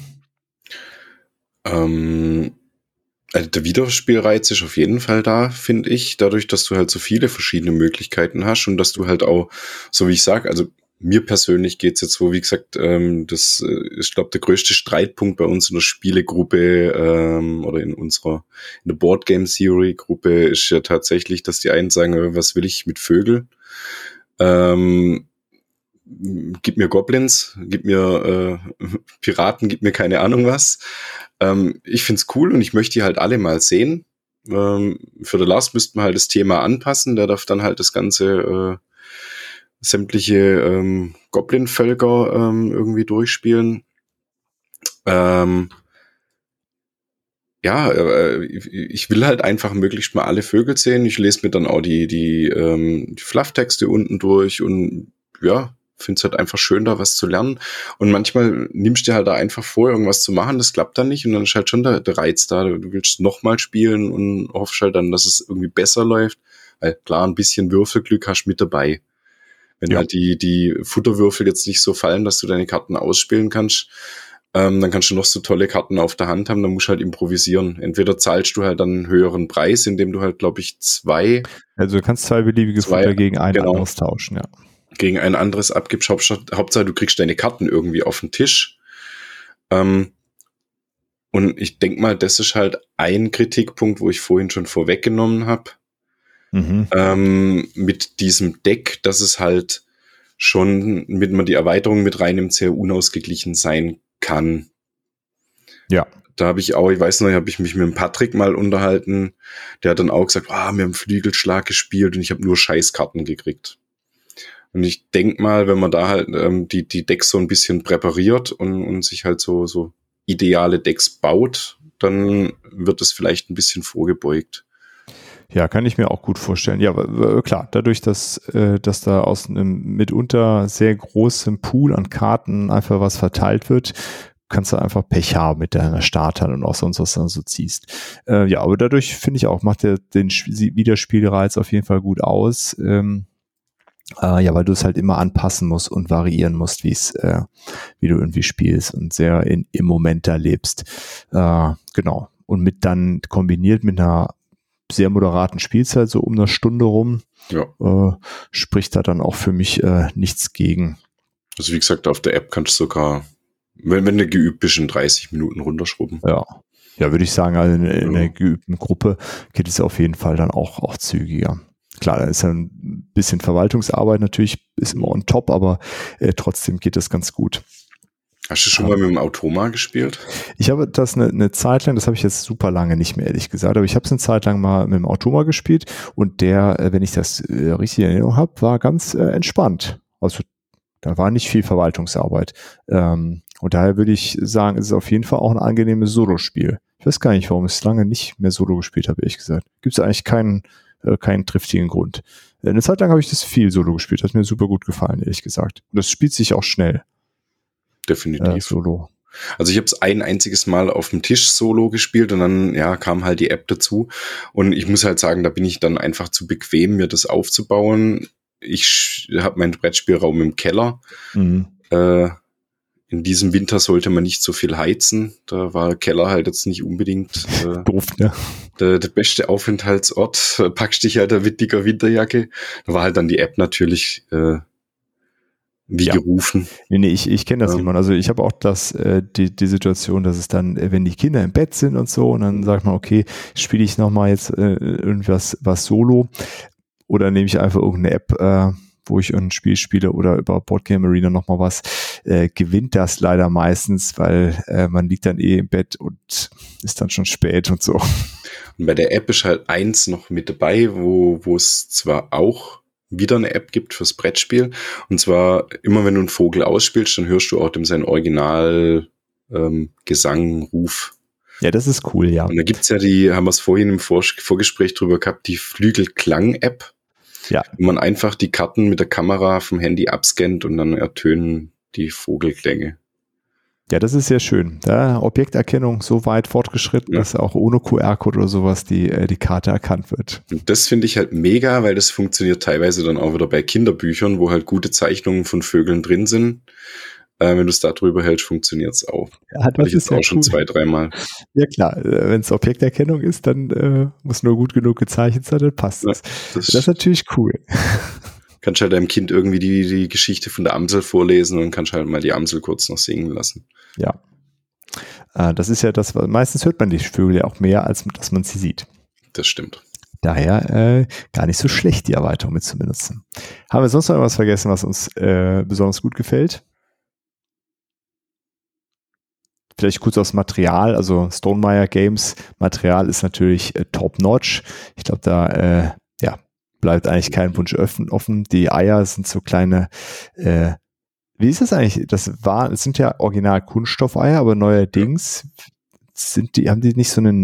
Ähm, also der Wiederspielreiz ist auf jeden Fall da, finde ich. Dadurch, dass du halt so viele verschiedene Möglichkeiten hast und dass du halt auch, so wie ich sage, also mir persönlich geht's jetzt so, wie gesagt, ähm, das ist, ich glaube, der größte Streitpunkt bei uns in der Spielegruppe ähm, oder in unserer in der Boardgame Theory Gruppe ist ja tatsächlich, dass die einen sagen, was will ich mit Vögeln? Ähm, gib mir Goblins, gib mir äh, Piraten, gib mir keine Ahnung was. Ähm, ich find's cool und ich möchte die halt alle mal sehen. Ähm, für den Lars müssten wir halt das Thema anpassen, der darf dann halt das Ganze äh, sämtliche ähm, Goblin-Völker ähm, irgendwie durchspielen. Ähm, ja, äh, ich will halt einfach möglichst mal alle Vögel sehen. Ich lese mir dann auch die, die, ähm, die Flufftexte unten durch und ja, finde es halt einfach schön, da was zu lernen. Und manchmal nimmst du dir halt da einfach vor, irgendwas zu machen, das klappt dann nicht und dann ist halt schon der, der Reiz da. Du willst nochmal spielen und hoffst halt dann, dass es irgendwie besser läuft. Weil klar, ein bisschen Würfelglück hast du mit dabei. Wenn ja. halt die, die Futterwürfel jetzt nicht so fallen, dass du deine Karten ausspielen kannst, ähm, dann kannst du noch so tolle Karten auf der Hand haben, dann musst du halt improvisieren. Entweder zahlst du halt dann einen höheren Preis, indem du halt, glaube ich, zwei... Also du kannst zwei beliebige zwei, Futter gegen ein genau, anderes tauschen, ja. Gegen ein anderes abgibst. Hauptsache, du kriegst deine Karten irgendwie auf den Tisch. Ähm, und ich denke mal, das ist halt ein Kritikpunkt, wo ich vorhin schon vorweggenommen habe. Mhm. Ähm, mit diesem Deck, dass es halt schon, wenn man die Erweiterung mit reinnimmt, sehr unausgeglichen sein kann. Ja. Da habe ich auch, ich weiß noch, habe ich mich mit dem Patrick mal unterhalten, der hat dann auch gesagt, ah, wir haben Flügelschlag gespielt und ich habe nur Scheißkarten gekriegt. Und ich denk mal, wenn man da halt ähm, die die Decks so ein bisschen präpariert und, und sich halt so so ideale Decks baut, dann wird es vielleicht ein bisschen vorgebeugt. Ja, kann ich mir auch gut vorstellen. Ja, klar, dadurch, dass, äh, dass da aus einem mitunter sehr großem Pool an Karten einfach was verteilt wird, kannst du einfach Pech haben mit deiner Startern und auch sonst, was du dann so ziehst. Äh, ja, aber dadurch, finde ich auch, macht der den Wiederspielreiz auf jeden Fall gut aus. Ähm, äh, ja, weil du es halt immer anpassen musst und variieren musst, wie es, äh, wie du irgendwie spielst und sehr in, im Moment da lebst. Äh, genau. Und mit dann kombiniert mit einer sehr moderaten Spielzeit, so um eine Stunde rum, ja. äh, spricht da dann auch für mich äh, nichts gegen. Also wie gesagt, auf der App kannst du sogar, wenn, wenn du geübt bist, in dreißig Minuten runterschrubben. Ja, ja, würde ich sagen, also in, in ja. einer geübten Gruppe geht es auf jeden Fall dann auch, auch zügiger. Klar, da ist ja ein bisschen Verwaltungsarbeit natürlich, ist immer on top, aber äh, trotzdem geht das ganz gut. Hast du schon mal mit dem Automa gespielt? Ich habe das eine, eine Zeit lang, das habe ich jetzt super lange nicht mehr, ehrlich gesagt, aber ich habe es eine Zeit lang mal mit dem Automa gespielt und der, wenn ich das äh, richtig in Erinnerung habe, war ganz äh, entspannt. Also da war nicht viel Verwaltungsarbeit. Ähm, und daher würde ich sagen, es ist auf jeden Fall auch ein angenehmes Solo-Spiel. Ich weiß gar nicht, warum ich es lange nicht mehr Solo gespielt habe, ehrlich gesagt. Gibt es eigentlich keinen, äh, keinen triftigen Grund. Eine Zeit lang habe ich das viel Solo gespielt, hat mir super gut gefallen, ehrlich gesagt. Und das spielt sich auch schnell. Definitiv. Äh, Solo. Also ich habe es ein einziges Mal auf dem Tisch Solo gespielt und dann ja kam halt die App dazu und ich muss halt sagen, da bin ich dann einfach zu bequem, mir das aufzubauen. Ich habe meinen Brettspielraum im Keller. Mhm. Äh, in diesem Winter sollte man nicht so viel heizen. Da war Keller halt jetzt nicht unbedingt äh, doof, ne? der, der beste Aufenthaltsort. Packst dich halt der dicker Winterjacke. Da war halt dann die App natürlich äh, wie ja. gerufen. Nee, nee, ich, ich kenne das, Simon. Also ich habe auch das, äh, die, die Situation, dass es dann, wenn die Kinder im Bett sind und so, und dann sagt man, okay, spiele ich nochmal jetzt äh, irgendwas was solo oder nehme ich einfach irgendeine App, äh, wo ich ein Spiel spiele oder über Boardgame Arena nochmal was, äh, gewinnt das leider meistens, weil äh, man liegt dann eh im Bett und ist dann schon spät und so. Und bei der App ist halt eins noch mit dabei, wo wo es zwar auch wieder eine App gibt fürs Brettspiel. Und zwar immer, wenn du einen Vogel ausspielst, dann hörst du auch dem seinen Original ähm, Gesang, Ruf. Ja, das ist cool, ja. Und da gibt's ja die, haben wir es vorhin im Vor- Vorgespräch drüber gehabt, die Flügelklang-App. Ja. Wo man einfach die Karten mit der Kamera vom Handy abscannt und dann ertönen die Vogelklänge. Ja, das ist sehr schön. Da Objekterkennung so weit fortgeschritten, ja. dass auch ohne Q R-Code oder sowas die, äh, die Karte erkannt wird. Und das finde ich halt mega, weil das funktioniert teilweise dann auch wieder bei Kinderbüchern, wo halt gute Zeichnungen von Vögeln drin sind. Äh, wenn du es da drüber hältst, funktioniert es auch. Ja, das ich jetzt ist ja auch schon cool. zwei, dreimal. Ja klar, wenn es Objekterkennung ist, dann äh, muss nur gut genug gezeichnet sein, dann passt es. Ja, das, das ist natürlich cool. Kannst halt deinem Kind irgendwie die, die Geschichte von der Amsel vorlesen und kannst halt mal die Amsel kurz noch singen lassen. Ja. Äh, das ist ja das, meistens hört man die Vögel ja auch mehr, als dass man sie sieht. Das stimmt. Daher äh, gar nicht so schlecht, die Erweiterung mit zu benutzen. Haben wir sonst noch etwas vergessen, was uns äh, besonders gut gefällt? Vielleicht kurz aufs Material, also Stonemaier Games Material ist natürlich äh, top-notch. Ich glaube, da äh, ja, bleibt eigentlich kein Wunsch offen. Die Eier sind so kleine, äh, wie ist das eigentlich? Das war, es sind ja original Kunststoffeier, aber neuerdings sind die, haben die nicht so eine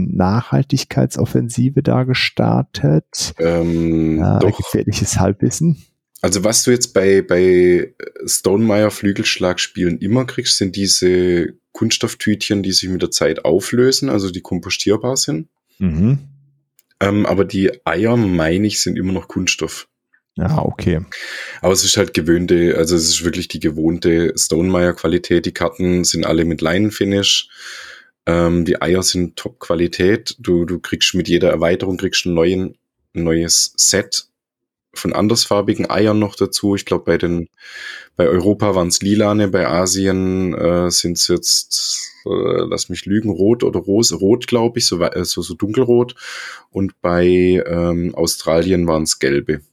Nachhaltigkeitsoffensive da gestartet? Ähm, ja, doch. Gefährliches Halbwissen. Also was du jetzt bei, bei Stonemaier Flügelschlagspielen immer kriegst, sind diese Kunststofftütchen, die sich mit der Zeit auflösen, also die kompostierbar sind. Mhm. Ähm, aber die Eier, meine ich, sind immer noch Kunststoff. Ja, okay. Aber es ist halt gewöhnte, also es ist wirklich die gewohnte Stonemaier-Qualität. Die Karten sind alle mit Leinenfinish. Ähm, die Eier sind Top-Qualität. Du, du kriegst mit jeder Erweiterung kriegst ein, neuen, ein neues Set von andersfarbigen Eiern noch dazu. Ich glaube, bei den bei Europa waren es lilane, bei Asien äh, sind es jetzt, äh, lass mich lügen, rot oder rose, rot, glaube ich, so, so, so dunkelrot. Und bei ähm, Australien waren es gelbe.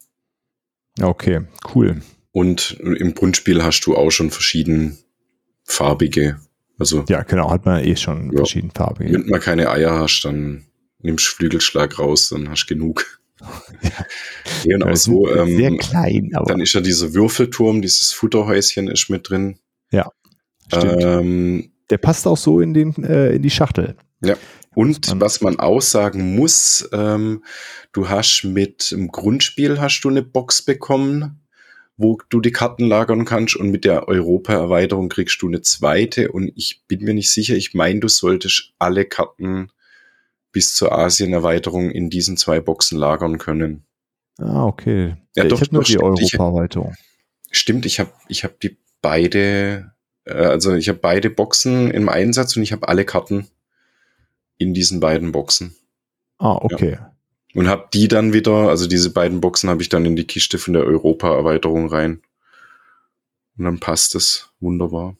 Okay, cool. Und im Grundspiel hast du auch schon verschiedenfarbige. Also, ja, genau, hat man eh schon ja, verschiedenfarbige. Wenn du mal keine Eier hast, dann nimmst du Flügelschlag raus, dann hast du genug. Ja, ja, und auch so, ähm, sehr klein, aber. Dann ist ja dieser Würfelturm, dieses Futterhäuschen ist mit drin. Ja, stimmt. Ähm, Der passt auch so in, den, äh, in die Schachtel. Ja, und man, was man auch sagen muss, ähm, du hast mit im Grundspiel hast du eine Box bekommen, wo du die Karten lagern kannst, und mit der Europa-Erweiterung kriegst du eine zweite, und ich bin mir nicht sicher, ich meine, du solltest alle Karten bis zur Asien-Erweiterung in diesen zwei Boxen lagern können. Ah, okay. Ja, ja, doch, ich habe nur die stimmt, Europa-Erweiterung. Stimmt, ich habe ich hab die beide, äh, also ich habe beide Boxen im Einsatz, und ich habe alle Karten in diesen beiden Boxen. Ah, okay. Ja. Und habe die dann wieder, also diese beiden Boxen habe ich dann in die Kiste von der Europa-Erweiterung rein. Und dann passt es wunderbar.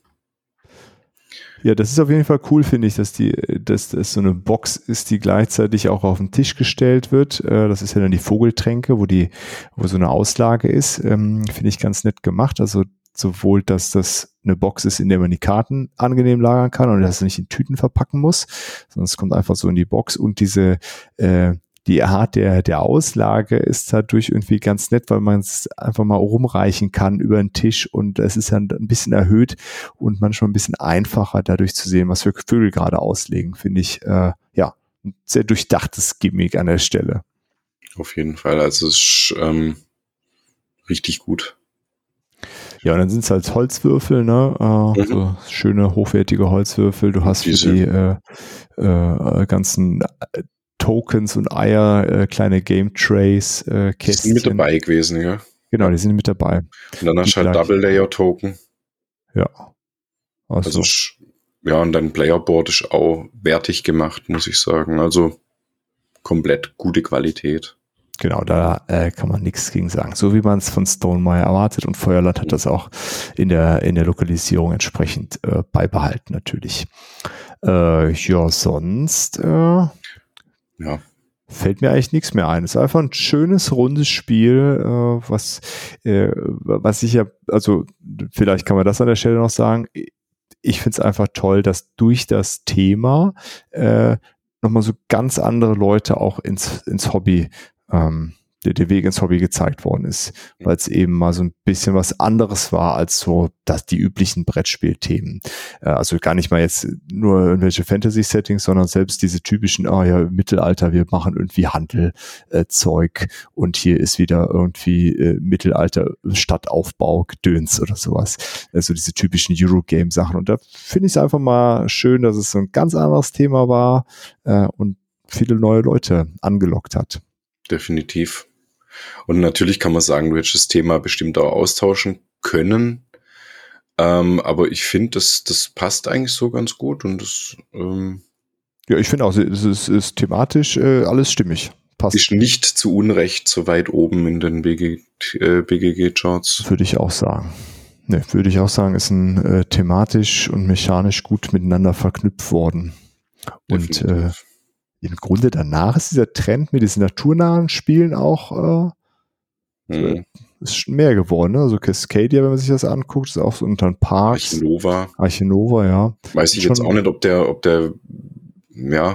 Ja, das ist auf jeden Fall cool, finde ich, dass die, dass das so eine Box ist, die gleichzeitig auch auf den Tisch gestellt wird. Das ist ja dann die Vogeltränke, wo die, wo so eine Auslage ist. Finde ich ganz nett gemacht. Also sowohl, dass das eine Box ist, in der man die Karten angenehm lagern kann und dass es nicht in Tüten verpacken muss, sondern es kommt einfach so in die Box, und diese äh, die Art der, der Auslage ist dadurch irgendwie ganz nett, weil man es einfach mal rumreichen kann über den Tisch, und es ist dann ein bisschen erhöht und manchmal ein bisschen einfacher dadurch zu sehen, was für Vögel gerade auslegen, finde ich, äh, ja, ein sehr durchdachtes Gimmick an der Stelle. Auf jeden Fall, also es ist ähm, richtig gut. Ja, und dann sind es halt Holzwürfel, ne, äh, mhm. so schöne, hochwertige Holzwürfel. Du hast Diese. für die äh, äh, ganzen Tokens und Eier, äh, kleine Game Trays, äh, Kästchen. Die sind mit dabei gewesen, ja. Genau, die sind mit dabei. Und dann hast du halt Double Layer Token. Ja. Also, also, ja, und dein Playerboard ist auch wertig gemacht, muss ich sagen. Also komplett gute Qualität. Genau, da äh, kann man nichts gegen sagen. So wie man es von Stonemaier erwartet, und Feuerland hat das auch in der in der Lokalisierung entsprechend äh, beibehalten, natürlich. Äh, ja, sonst äh, ja. fällt mir eigentlich nichts mehr ein. Es ist einfach ein schönes, rundes Spiel, äh, was, äh, was ich ja, also vielleicht kann man das an der Stelle noch sagen, ich finde es einfach toll, dass durch das Thema äh, nochmal so ganz andere Leute auch ins, ins Hobby, ähm, der, der Weg ins Hobby gezeigt worden ist, weil es eben mal so ein bisschen was anderes war als so dass die üblichen Brettspielthemen. Äh, also gar nicht mal jetzt nur irgendwelche Fantasy-Settings, sondern selbst diese typischen, ah ja, Mittelalter, wir machen irgendwie Handel-Zeug, äh, und hier ist wieder irgendwie äh, Mittelalter Stadtaufbau, Gedöns oder sowas. Also diese typischen Eurogame-Sachen. Und da finde ich es einfach mal schön, dass es so ein ganz anderes Thema war äh, und viele neue Leute angelockt hat. Definitiv. Und natürlich kann man sagen, du hättest das Thema bestimmt auch austauschen können. Ähm, aber ich finde, das, das passt eigentlich so ganz gut. Und das ähm, ja, ich finde auch, es ist, ist thematisch äh, alles stimmig. Passt. Ist nicht zu Unrecht so weit oben in den B G, äh, B G G-Charts. Würde ich auch sagen. Ne, würde ich auch sagen, ist ein äh, thematisch und mechanisch gut miteinander verknüpft worden. Definitiv. Und äh, im Grunde danach ist dieser Trend mit diesen naturnahen Spielen auch äh, mhm. ist mehr geworden. Ne? Also Cascadia, wenn man sich das anguckt, ist auch so unter den Parks. Archinova. Archinova, ja. Weiß ich jetzt auch nicht, ob der, ob der, ja,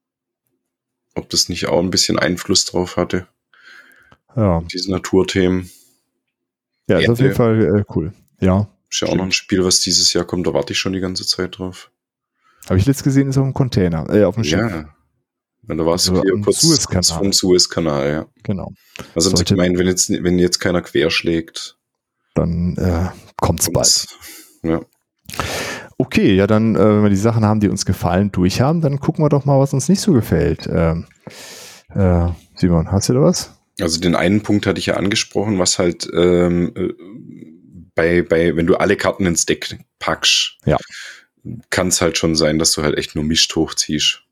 ob das nicht auch ein bisschen Einfluss drauf hatte. Ja. Diese Naturthemen. Ja, ist Erde. Auf jeden Fall äh, cool. Ja. Ist ja auch noch ein Spiel, was dieses Jahr kommt, da warte ich schon die ganze Zeit drauf. Habe ich letzt gesehen, ist auf dem Container, äh, auf dem Schiff. Ja. Da warst Also du hier am kurz, kurz Suezkanal. vom Suezkanal, ja. Genau. Also Sollte- ich meine, wenn jetzt, wenn jetzt keiner querschlägt, Dann äh, kommt's bald. kommt's. Ja. Okay, ja, dann, äh, wenn wir die Sachen haben, die uns gefallen, durch haben, dann gucken wir doch mal, was uns nicht so gefällt. Ähm, äh, Simon, hast du da was? Also den einen Punkt hatte ich ja angesprochen, was halt ähm, äh, bei, bei, wenn du alle Karten ins Deck packst, Ja. kann es halt schon sein, dass du halt echt nur Mist hochziehst.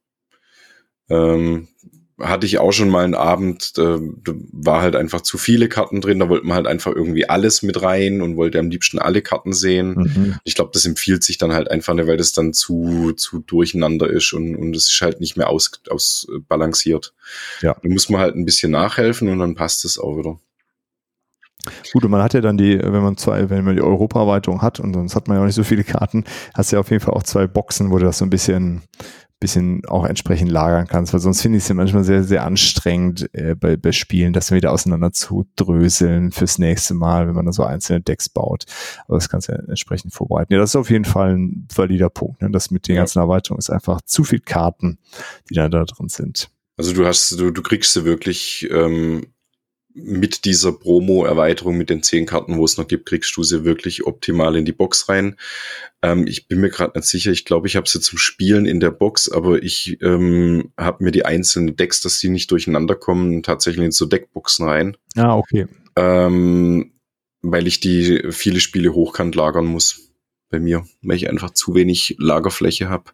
Ähm, hatte ich auch schon mal einen Abend, da, da war halt einfach zu viele Karten drin, da wollte man halt einfach irgendwie alles mit rein und wollte am liebsten alle Karten sehen. Mhm. Ich glaube, das empfiehlt sich dann halt einfach nicht, weil das dann zu, zu durcheinander ist und, und es ist halt nicht mehr aus, ausbalanciert. Ja. Da muss man halt ein bisschen nachhelfen und dann passt es auch wieder. Gut, und man hat ja dann die, wenn man zwei, wenn man die Europa-Erweiterung hat und sonst hat man ja auch nicht so viele Karten, hast du ja auf jeden Fall auch zwei Boxen, wo du das so ein bisschen, bisschen auch entsprechend lagern kannst, weil sonst finde ich es ja manchmal sehr, sehr anstrengend äh, bei, bei Spielen, das dann wieder auseinander zu dröseln fürs nächste Mal, wenn man da so einzelne Decks baut. Aber das kannst du ja entsprechend vorbereiten. Ja, das ist auf jeden Fall ein valider Punkt. Ne? Das mit den Ja. ganzen Erweiterungen ist einfach zu viel Karten, die da, da drin sind. Also du hast, du, du kriegst sie wirklich ähm, mit dieser Promo-Erweiterung mit den zehn Karten, wo es noch gibt, kriegst du sie wirklich optimal in die Box rein. Ähm, ich bin mir gerade nicht sicher, ich glaube, ich habe sie zum Spielen in der Box, aber ich ähm, habe mir die einzelnen Decks, dass die nicht durcheinander kommen, tatsächlich in so Deckboxen rein, Ah, okay. ähm, weil ich die viele Spiele hochkant lagern muss bei mir, weil ich einfach zu wenig Lagerfläche habe.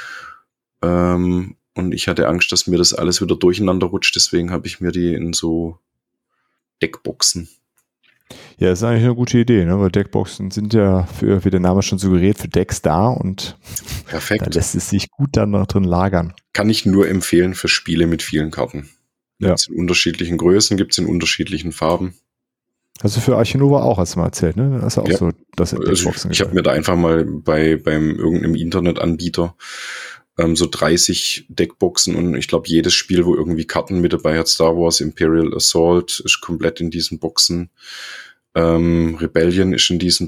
Ähm, und ich hatte Angst, dass mir das alles wieder durcheinander rutscht, deswegen habe ich mir die in so Deckboxen. Ja, das ist eigentlich eine gute Idee, ne? Weil Deckboxen sind ja, für, wie der Name schon suggeriert, für Decks da und Perfekt. da lässt es sich gut dann noch drin lagern. Kann ich nur empfehlen für Spiele mit vielen Karten. Ja. Gibt's in unterschiedlichen Größen, gibt's in unterschiedlichen Farben. Also für Archinova auch, hast du mal erzählt, ne? Das ist auch Ja. so, das in Also Deckboxen ich ich habe mir da einfach mal bei beim irgendeinem Internetanbieter ähm, so dreißig Deckboxen und ich glaube, jedes Spiel, wo irgendwie Karten mit dabei hat, Star Wars, Imperial Assault, ist komplett in diesen Boxen. Ähm, Rebellion ist in diesen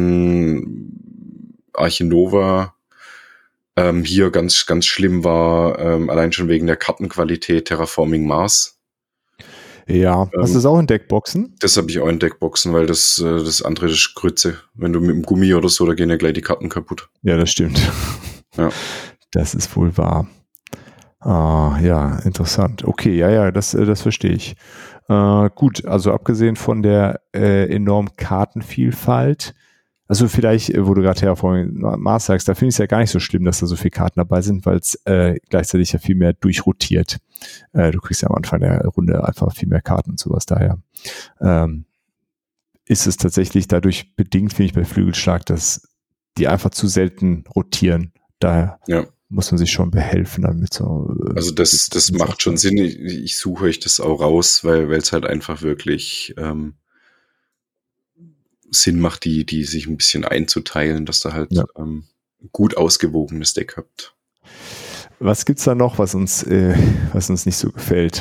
Boxen. Archinova. Ähm, hier ganz, ganz schlimm war, ähm, allein schon wegen der Kartenqualität, Terraforming Mars. Ja, Ähm, hast du das auch in Deckboxen? Das habe ich auch in Deckboxen, weil das, äh, das andere ist Grütze. Wenn du mit dem Gummi oder so, da gehen ja gleich die Karten kaputt. Ja, das stimmt. Ja. Das ist wohl wahr. Ah, ja, interessant. Okay, ja, ja, das, äh, das verstehe ich. Äh, gut, also abgesehen von der äh, enormen Kartenvielfalt, also vielleicht, äh, wo du gerade Terraforming Mars sagst, da finde ich es ja gar nicht so schlimm, dass da so viele Karten dabei sind, weil es äh, gleichzeitig ja viel mehr durchrotiert. Äh, du kriegst ja am Anfang der Runde einfach viel mehr Karten und sowas daher. Ähm, ist es tatsächlich dadurch bedingt, finde ich, bei Flügelschlag, dass die einfach zu selten rotieren. Daher Ja. muss man sich schon behelfen damit. So, Also das, das macht schon Sinn. Ich, ich suche euch das auch raus, weil es halt einfach wirklich ähm, Sinn macht, die, die sich ein bisschen einzuteilen, dass ihr halt Ja. ähm, gut ausgewogenes Deck habt. Was gibt's da noch, was uns, äh, was uns nicht so gefällt?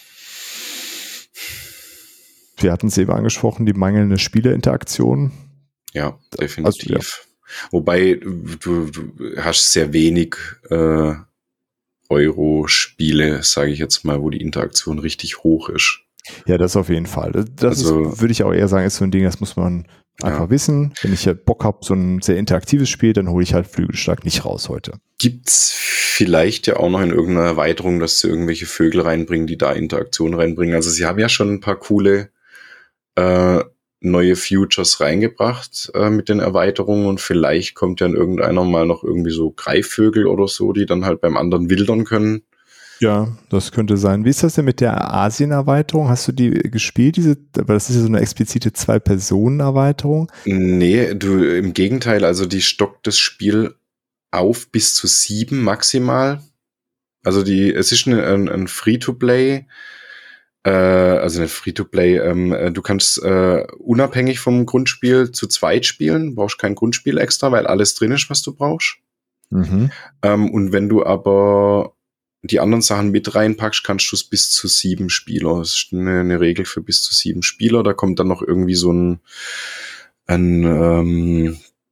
Wir hatten es eben angesprochen, die mangelnde Spielerinteraktion. Ja, definitiv. Also, ja. Wobei du, du hast sehr wenig äh, Euro-Spiele, sage ich jetzt mal, wo die Interaktion richtig hoch ist. Ja, das auf jeden Fall. Das Also, ist, würde ich auch eher sagen, ist so ein Ding, das muss man einfach Ja. wissen. Wenn ich halt Bock habe, so ein sehr interaktives Spiel, dann hole ich halt Flügelschlag nicht raus heute. Gibt's vielleicht ja auch noch in irgendeiner Erweiterung, dass sie irgendwelche Vögel reinbringen, die da Interaktion reinbringen. Also sie haben ja schon ein paar coole äh, neue Futures reingebracht äh, mit den Erweiterungen und vielleicht kommt ja in irgendeiner mal noch irgendwie so Greifvögel oder so, die dann halt beim anderen wildern können. Ja, das könnte sein. Wie ist das denn mit der Asien-Erweiterung? Hast du die gespielt? Diese, aber das ist ja so eine explizite Zwei-Personen-Erweiterung. Nee, du im Gegenteil, also die stockt das Spiel auf bis zu sieben maximal. Also die, es ist ein, ein, ein Free-to-Play, äh, also nicht Free-to-Play, ähm, du kannst äh, unabhängig vom Grundspiel zu zweit spielen, brauchst kein Grundspiel extra, weil alles drin ist, was du brauchst. Mhm. Ähm, und wenn du aber die anderen Sachen mit reinpackst, kannst du es bis zu sieben Spieler. Das ist eine, eine Regel für bis zu sieben Spieler. Da kommt dann noch irgendwie so ein, ein ähm,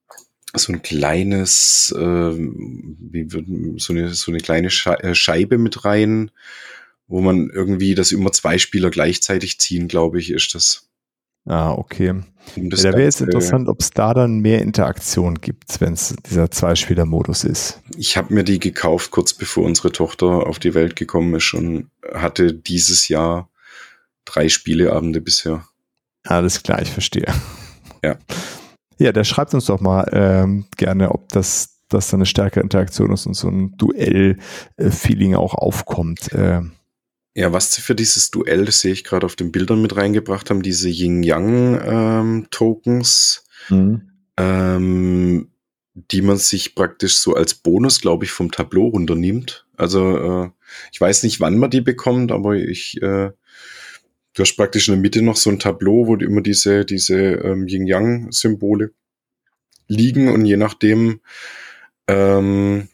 so ein kleines, äh, wie wird, so eine, so eine kleine Scheibe mit rein, wo man irgendwie, dass immer zwei Spieler gleichzeitig ziehen, glaube ich, ist das. Ah, okay. Um Ja, da wäre jetzt interessant, ob es da dann mehr Interaktion gibt, wenn es dieser Zweispieler-Modus ist. Ich habe mir die gekauft, kurz bevor unsere Tochter auf die Welt gekommen ist und hatte dieses Jahr drei Spieleabende bisher. Alles klar, ich verstehe. Ja. Ja, der schreibt uns doch mal ähm, gerne, ob das, das dann eine stärkere Interaktion ist und so ein Duell-Feeling auch aufkommt. Ähm, Ja, was sie für dieses Duell, das sehe ich gerade auf den Bildern mit reingebracht haben, diese Yin-Yang-Tokens, ähm, ähm, die man sich praktisch so als Bonus, glaube ich, vom Tableau runternimmt. Also äh, ich weiß nicht, wann man die bekommt, aber ich, äh, du hast praktisch in der Mitte noch so ein Tableau, wo immer diese, diese ähm, Yin-Yang-Symbole liegen und je nachdem, ähm,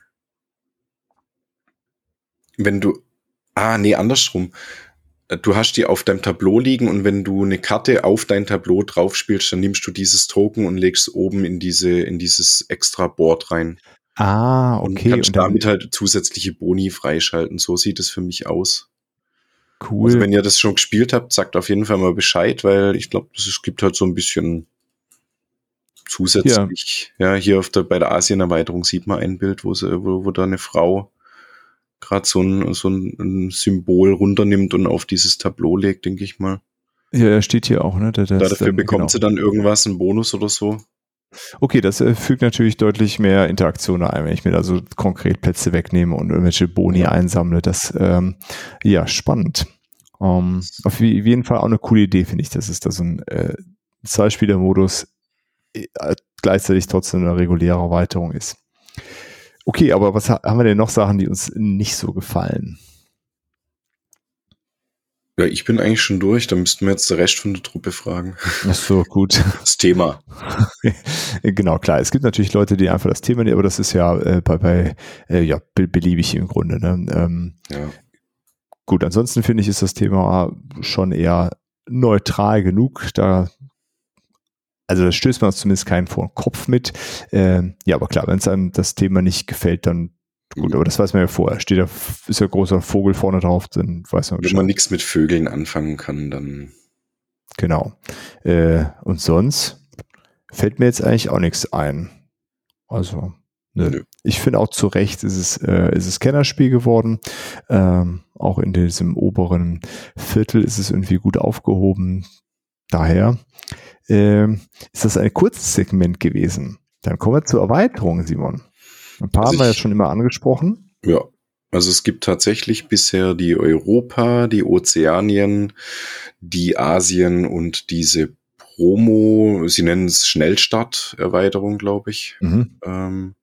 wenn du Ah, nee, andersrum. Du hast die auf deinem Tableau liegen und wenn du eine Karte auf dein Tableau drauf spielst, dann nimmst du dieses Token und legst es oben in diese, in dieses extra Board rein. Ah, okay. Und kannst und dann, damit halt zusätzliche Boni freischalten. So sieht es für mich aus. cool. Also wenn ihr das schon gespielt habt, sagt auf jeden Fall mal Bescheid, weil ich glaube, es gibt halt so ein bisschen zusätzlich. Ja, ja hier auf der, bei der Asien-Erweiterung sieht man ein Bild, wo, sie, wo, wo da eine Frau gerade so ein, so ein Symbol runternimmt und auf dieses Tableau legt, denke ich mal. Ja, steht hier auch, ne? Das, da dafür dann, bekommt genau. sie dann irgendwas, einen Bonus oder so. Okay, das äh, fügt natürlich deutlich mehr Interaktion ein, wenn ich mir da so konkret Plätze wegnehme und irgendwelche Boni ja. einsammle. Das, ähm, ja, spannend. Um, auf jeden Fall auch eine coole Idee, finde ich, dass es da so ein äh, Zwei-Spieler-Modus äh, gleichzeitig trotzdem eine reguläre Erweiterung ist. Okay, aber was haben wir denn noch Sachen, die uns nicht so gefallen? Ja, ich bin eigentlich schon durch, da müssten wir jetzt den Rest von der Truppe fragen. Ach so, gut. Das Thema. Genau, klar. Es gibt natürlich Leute, die einfach das Thema nehmen, aber das ist ja äh, bei, bei äh, ja, beliebig im Grunde. Ne? Ähm, ja. Gut, ansonsten finde ich, ist das Thema schon eher neutral genug. Da Also da stößt man zumindest keinen vor den Kopf mit. Ähm, ja, aber klar, wenn es einem das Thema nicht gefällt, dann gut, aber das weiß man ja vorher. Steht da, ist ja ein großer Vogel vorne drauf, dann weiß man Wenn schon. man nichts mit Vögeln anfangen kann, dann... Genau. Äh, und sonst fällt mir jetzt eigentlich auch nichts ein. Also, ne. Nö. Ich finde auch zu Recht ist es, äh, ist es Kennerspiel geworden. Ähm, auch in diesem oberen Viertel ist es irgendwie gut aufgehoben. Daher Ähm, ist das ein kurzes Segment gewesen. Dann kommen wir zur Erweiterung, Simon. Ein paar also haben wir ja schon immer angesprochen. Ja, also es gibt tatsächlich bisher die Europa, die Ozeanien, die Asien und diese Promo, sie nennen es Schnellstart-Erweiterung, glaube ich. Mhm. Ähm,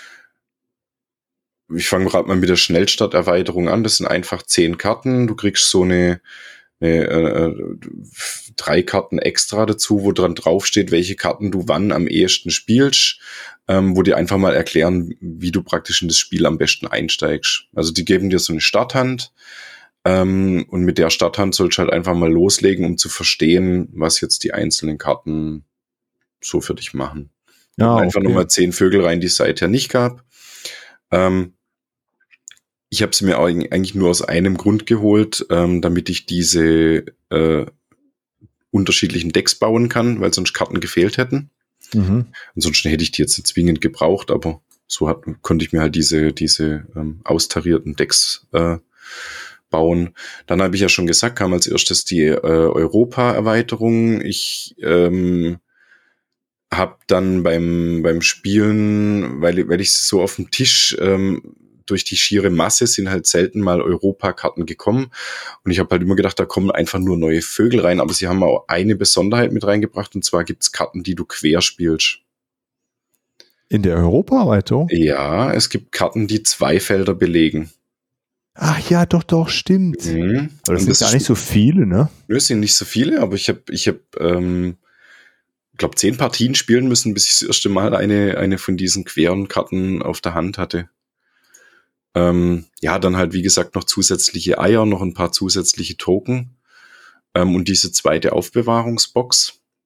ich fange gerade mal mit der Schnellstart-Erweiterung an. Das sind einfach zehn Karten. Du kriegst so eine Äh, äh, drei Karten extra dazu, wo dran draufsteht, welche Karten du wann am ehesten spielst, ähm, wo die einfach mal erklären, wie du praktisch in das Spiel am besten einsteigst. Also die geben dir so eine Starthand ähm, und mit der Starthand sollst du halt einfach mal loslegen, um zu verstehen, was jetzt die einzelnen Karten so für dich machen. Ja, einfach okay. Nochmal zehn Vögel rein, die es seither nicht gab. Ähm, Ich habe sie mir eigentlich nur aus einem Grund geholt, ähm, damit ich diese äh, unterschiedlichen Decks bauen kann, weil sonst Karten gefehlt hätten. Mhm. Ansonsten hätte ich die jetzt zwingend gebraucht, aber so hat, konnte ich mir halt diese, diese ähm, austarierten Decks äh, bauen. Dann habe ich ja schon gesagt, kam als erstes die äh, Europa-Erweiterung. Ich ähm, habe dann beim beim Spielen, weil, weil ich so auf dem Tisch ähm, durch die schiere Masse sind halt selten mal Europa-Karten gekommen. Und ich habe halt immer gedacht, da kommen einfach nur neue Vögel rein. Aber sie haben auch eine Besonderheit mit reingebracht. Und zwar gibt's Karten, die du quer spielst. In der Europa-Erweiterung? Ja, es gibt Karten, die zwei Felder belegen. Ach ja, doch, doch, stimmt. Mhm. Aber das sind das gar nicht so viele, ne? Nö, es sind nicht so viele, aber ich habe, ich habe, ähm, ich glaube, zehn Partien spielen müssen, bis ich das erste Mal eine, eine von diesen queren Karten auf der Hand hatte. Ähm, ja, dann halt, wie gesagt, noch zusätzliche Eier, noch ein paar zusätzliche Token ähm, und diese zweite Aufbewahrungsbox.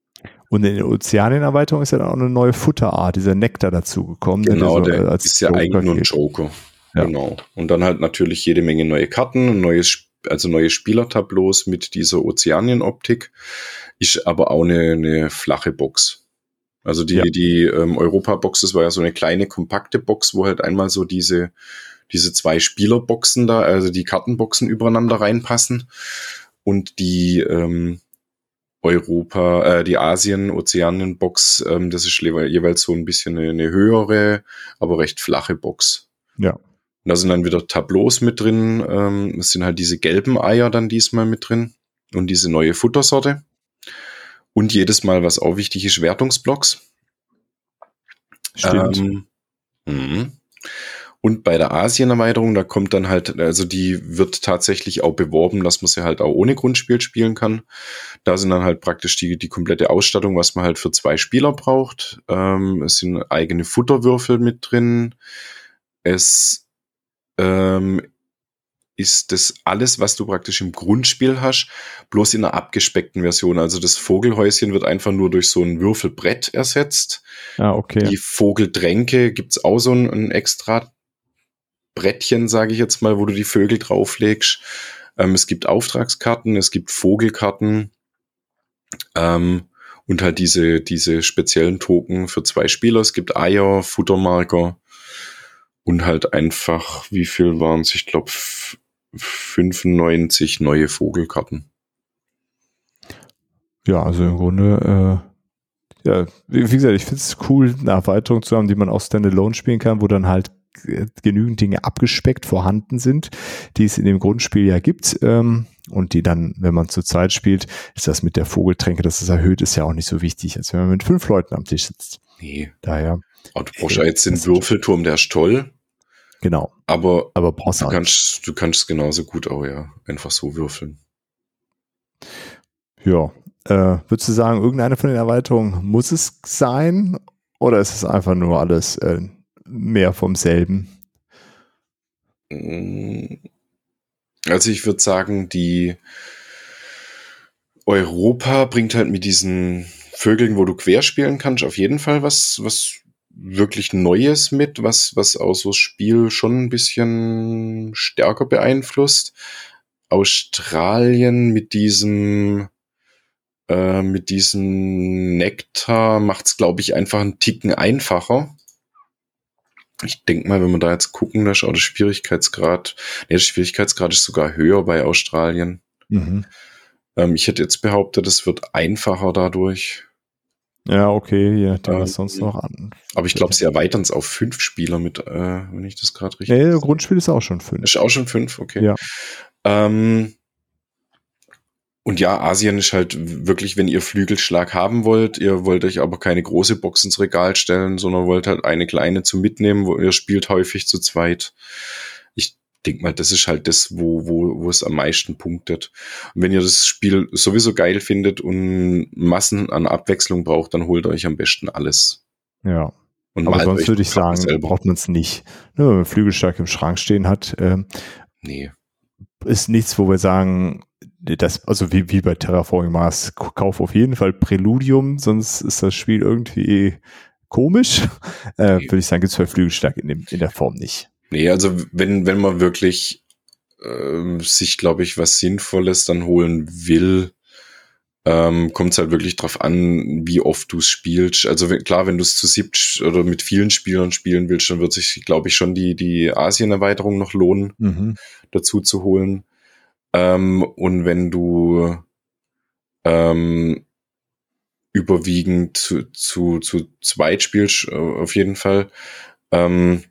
Und in der Ozeanien-Erweiterung ist ja dann auch eine neue Futterart, dieser Nektar dazugekommen. Genau, der, so, der als ist ja Joker eigentlich nur ein geht. Joker. Ja. Genau. Und dann halt natürlich jede Menge neue Karten, neues, also neue Spielertableaus mit dieser Ozeanien-Optik. Ist aber auch eine, eine flache Box. Also die, Ja. die ähm, Europa-Box, das war ja so eine kleine, kompakte Box, wo halt einmal so diese, diese zwei Spielerboxen da, also die Kartenboxen übereinander reinpassen. Und die ähm, Europa, äh, die Asien-Ozeanien-Box, ähm, das ist jeweils so ein bisschen eine, eine höhere, aber recht flache Box. Ja. Und da sind dann wieder Tableaus mit drin. Ähm, es sind halt diese gelben Eier dann diesmal mit drin und diese neue Futtersorte. Und jedes Mal, was auch wichtig ist, Wertungsblocks. Stimmt. Ähm, mh. Und bei der Asien-Erweiterung, da kommt dann halt, also die wird tatsächlich auch beworben, dass man sie halt auch ohne Grundspiel spielen kann. Da sind dann halt praktisch die, die komplette Ausstattung, was man halt für zwei Spieler braucht. Ähm, es sind eigene Futterwürfel mit drin. Es ähm, ist das alles, was du praktisch im Grundspiel hast, bloß in einer abgespeckten Version. Also das Vogelhäuschen wird einfach nur durch so ein Würfelbrett ersetzt. Ah, okay. Die Vogeltränke gibt's auch so ein, ein extra Brettchen, sage ich jetzt mal, wo du die Vögel drauflegst. Ähm, es gibt Auftragskarten, es gibt Vogelkarten ähm, und halt diese, diese speziellen Token für zwei Spieler. Es gibt Eier, Futtermarker und halt einfach, wie viel waren es? Ich glaube fünfundneunzig neue Vogelkarten. Ja, also im Grunde, äh, ja, wie, wie gesagt, ich finde es cool, eine Erweiterung zu haben, die man auch standalone spielen kann, wo dann halt genügend Dinge abgespeckt vorhanden sind, die es in dem Grundspiel ja gibt, ähm, und die dann, wenn man zu zweit spielt, ist das mit der Vogeltränke, dass es erhöht ist, ja auch nicht so wichtig, als wenn man mit fünf Leuten am Tisch sitzt. Nee. Daher. Aber du brauchst ja jetzt den Würfelturm, der ist toll. Genau. Aber, aber brauchst du halt. kannst, du kannst genauso gut auch, ja, einfach so würfeln. Ja. Äh, würdest du sagen, irgendeine von den Erweiterungen muss es sein? Oder ist es einfach nur alles äh, mehr vom selben? Also ich würde sagen, die Europa bringt halt mit diesen Vögeln, wo du quer spielen kannst, auf jeden Fall was, was wirklich Neues mit, was, was auch so das Spiel schon ein bisschen stärker beeinflusst. Australien mit diesem äh, mit diesem Nektar macht's, glaube ich, einfach einen Ticken einfacher. Ich denke mal, wenn wir da jetzt gucken, da ist auch der Schwierigkeitsgrad, nee, der Schwierigkeitsgrad ist sogar höher bei Australien. Mhm. Ähm, ich hätte jetzt behauptet, es wird einfacher dadurch. Ja, okay, je nachdem, was Ähm, sonst noch an. Aber ich glaube, sie erweitern es auf fünf Spieler mit, äh, wenn ich das gerade richtig... Nee, das Grundspiel ist auch schon fünf. Ist auch schon fünf, okay. Ja. Ähm, und ja, Asien ist halt wirklich, wenn ihr Flügelschlag haben wollt, ihr wollt euch aber keine große Box ins Regal stellen, sondern wollt halt eine kleine zum Mitnehmen, wo ihr spielt häufig zu zweit. Ich denke mal, das ist halt das, wo, wo, wo es am meisten punktet. Und wenn ihr das Spiel sowieso geil findet und Massen an Abwechslung braucht, dann holt euch am besten alles. Ja. Und aber malt sonst euch würde die ich Karten sagen, selber. braucht man es nicht. Ne, wenn man Flügelstark im Schrank stehen hat, ähm, Nee. ist nichts, wo wir sagen, das, also wie, wie bei Terraforming Mars, kauf auf jeden Fall Präludium, sonst ist das Spiel irgendwie komisch. Äh, Nee. Würde ich sagen, gibt es für Flügelstark in, dem, in der Form nicht. Nee, also wenn, wenn man wirklich ähm, sich, glaube ich, was Sinnvolles dann holen will, ähm, kommt es halt wirklich drauf an, wie oft du es spielst. Also wenn, klar, wenn du es zu siebt oder mit vielen Spielern spielen willst, dann wird sich, glaube ich, schon die, die Asien-Erweiterung noch lohnen, Mhm. dazu zu holen. Ähm, und wenn du ähm, überwiegend zu, zu, zu zweit spielst, äh, auf jeden Fall, ähm,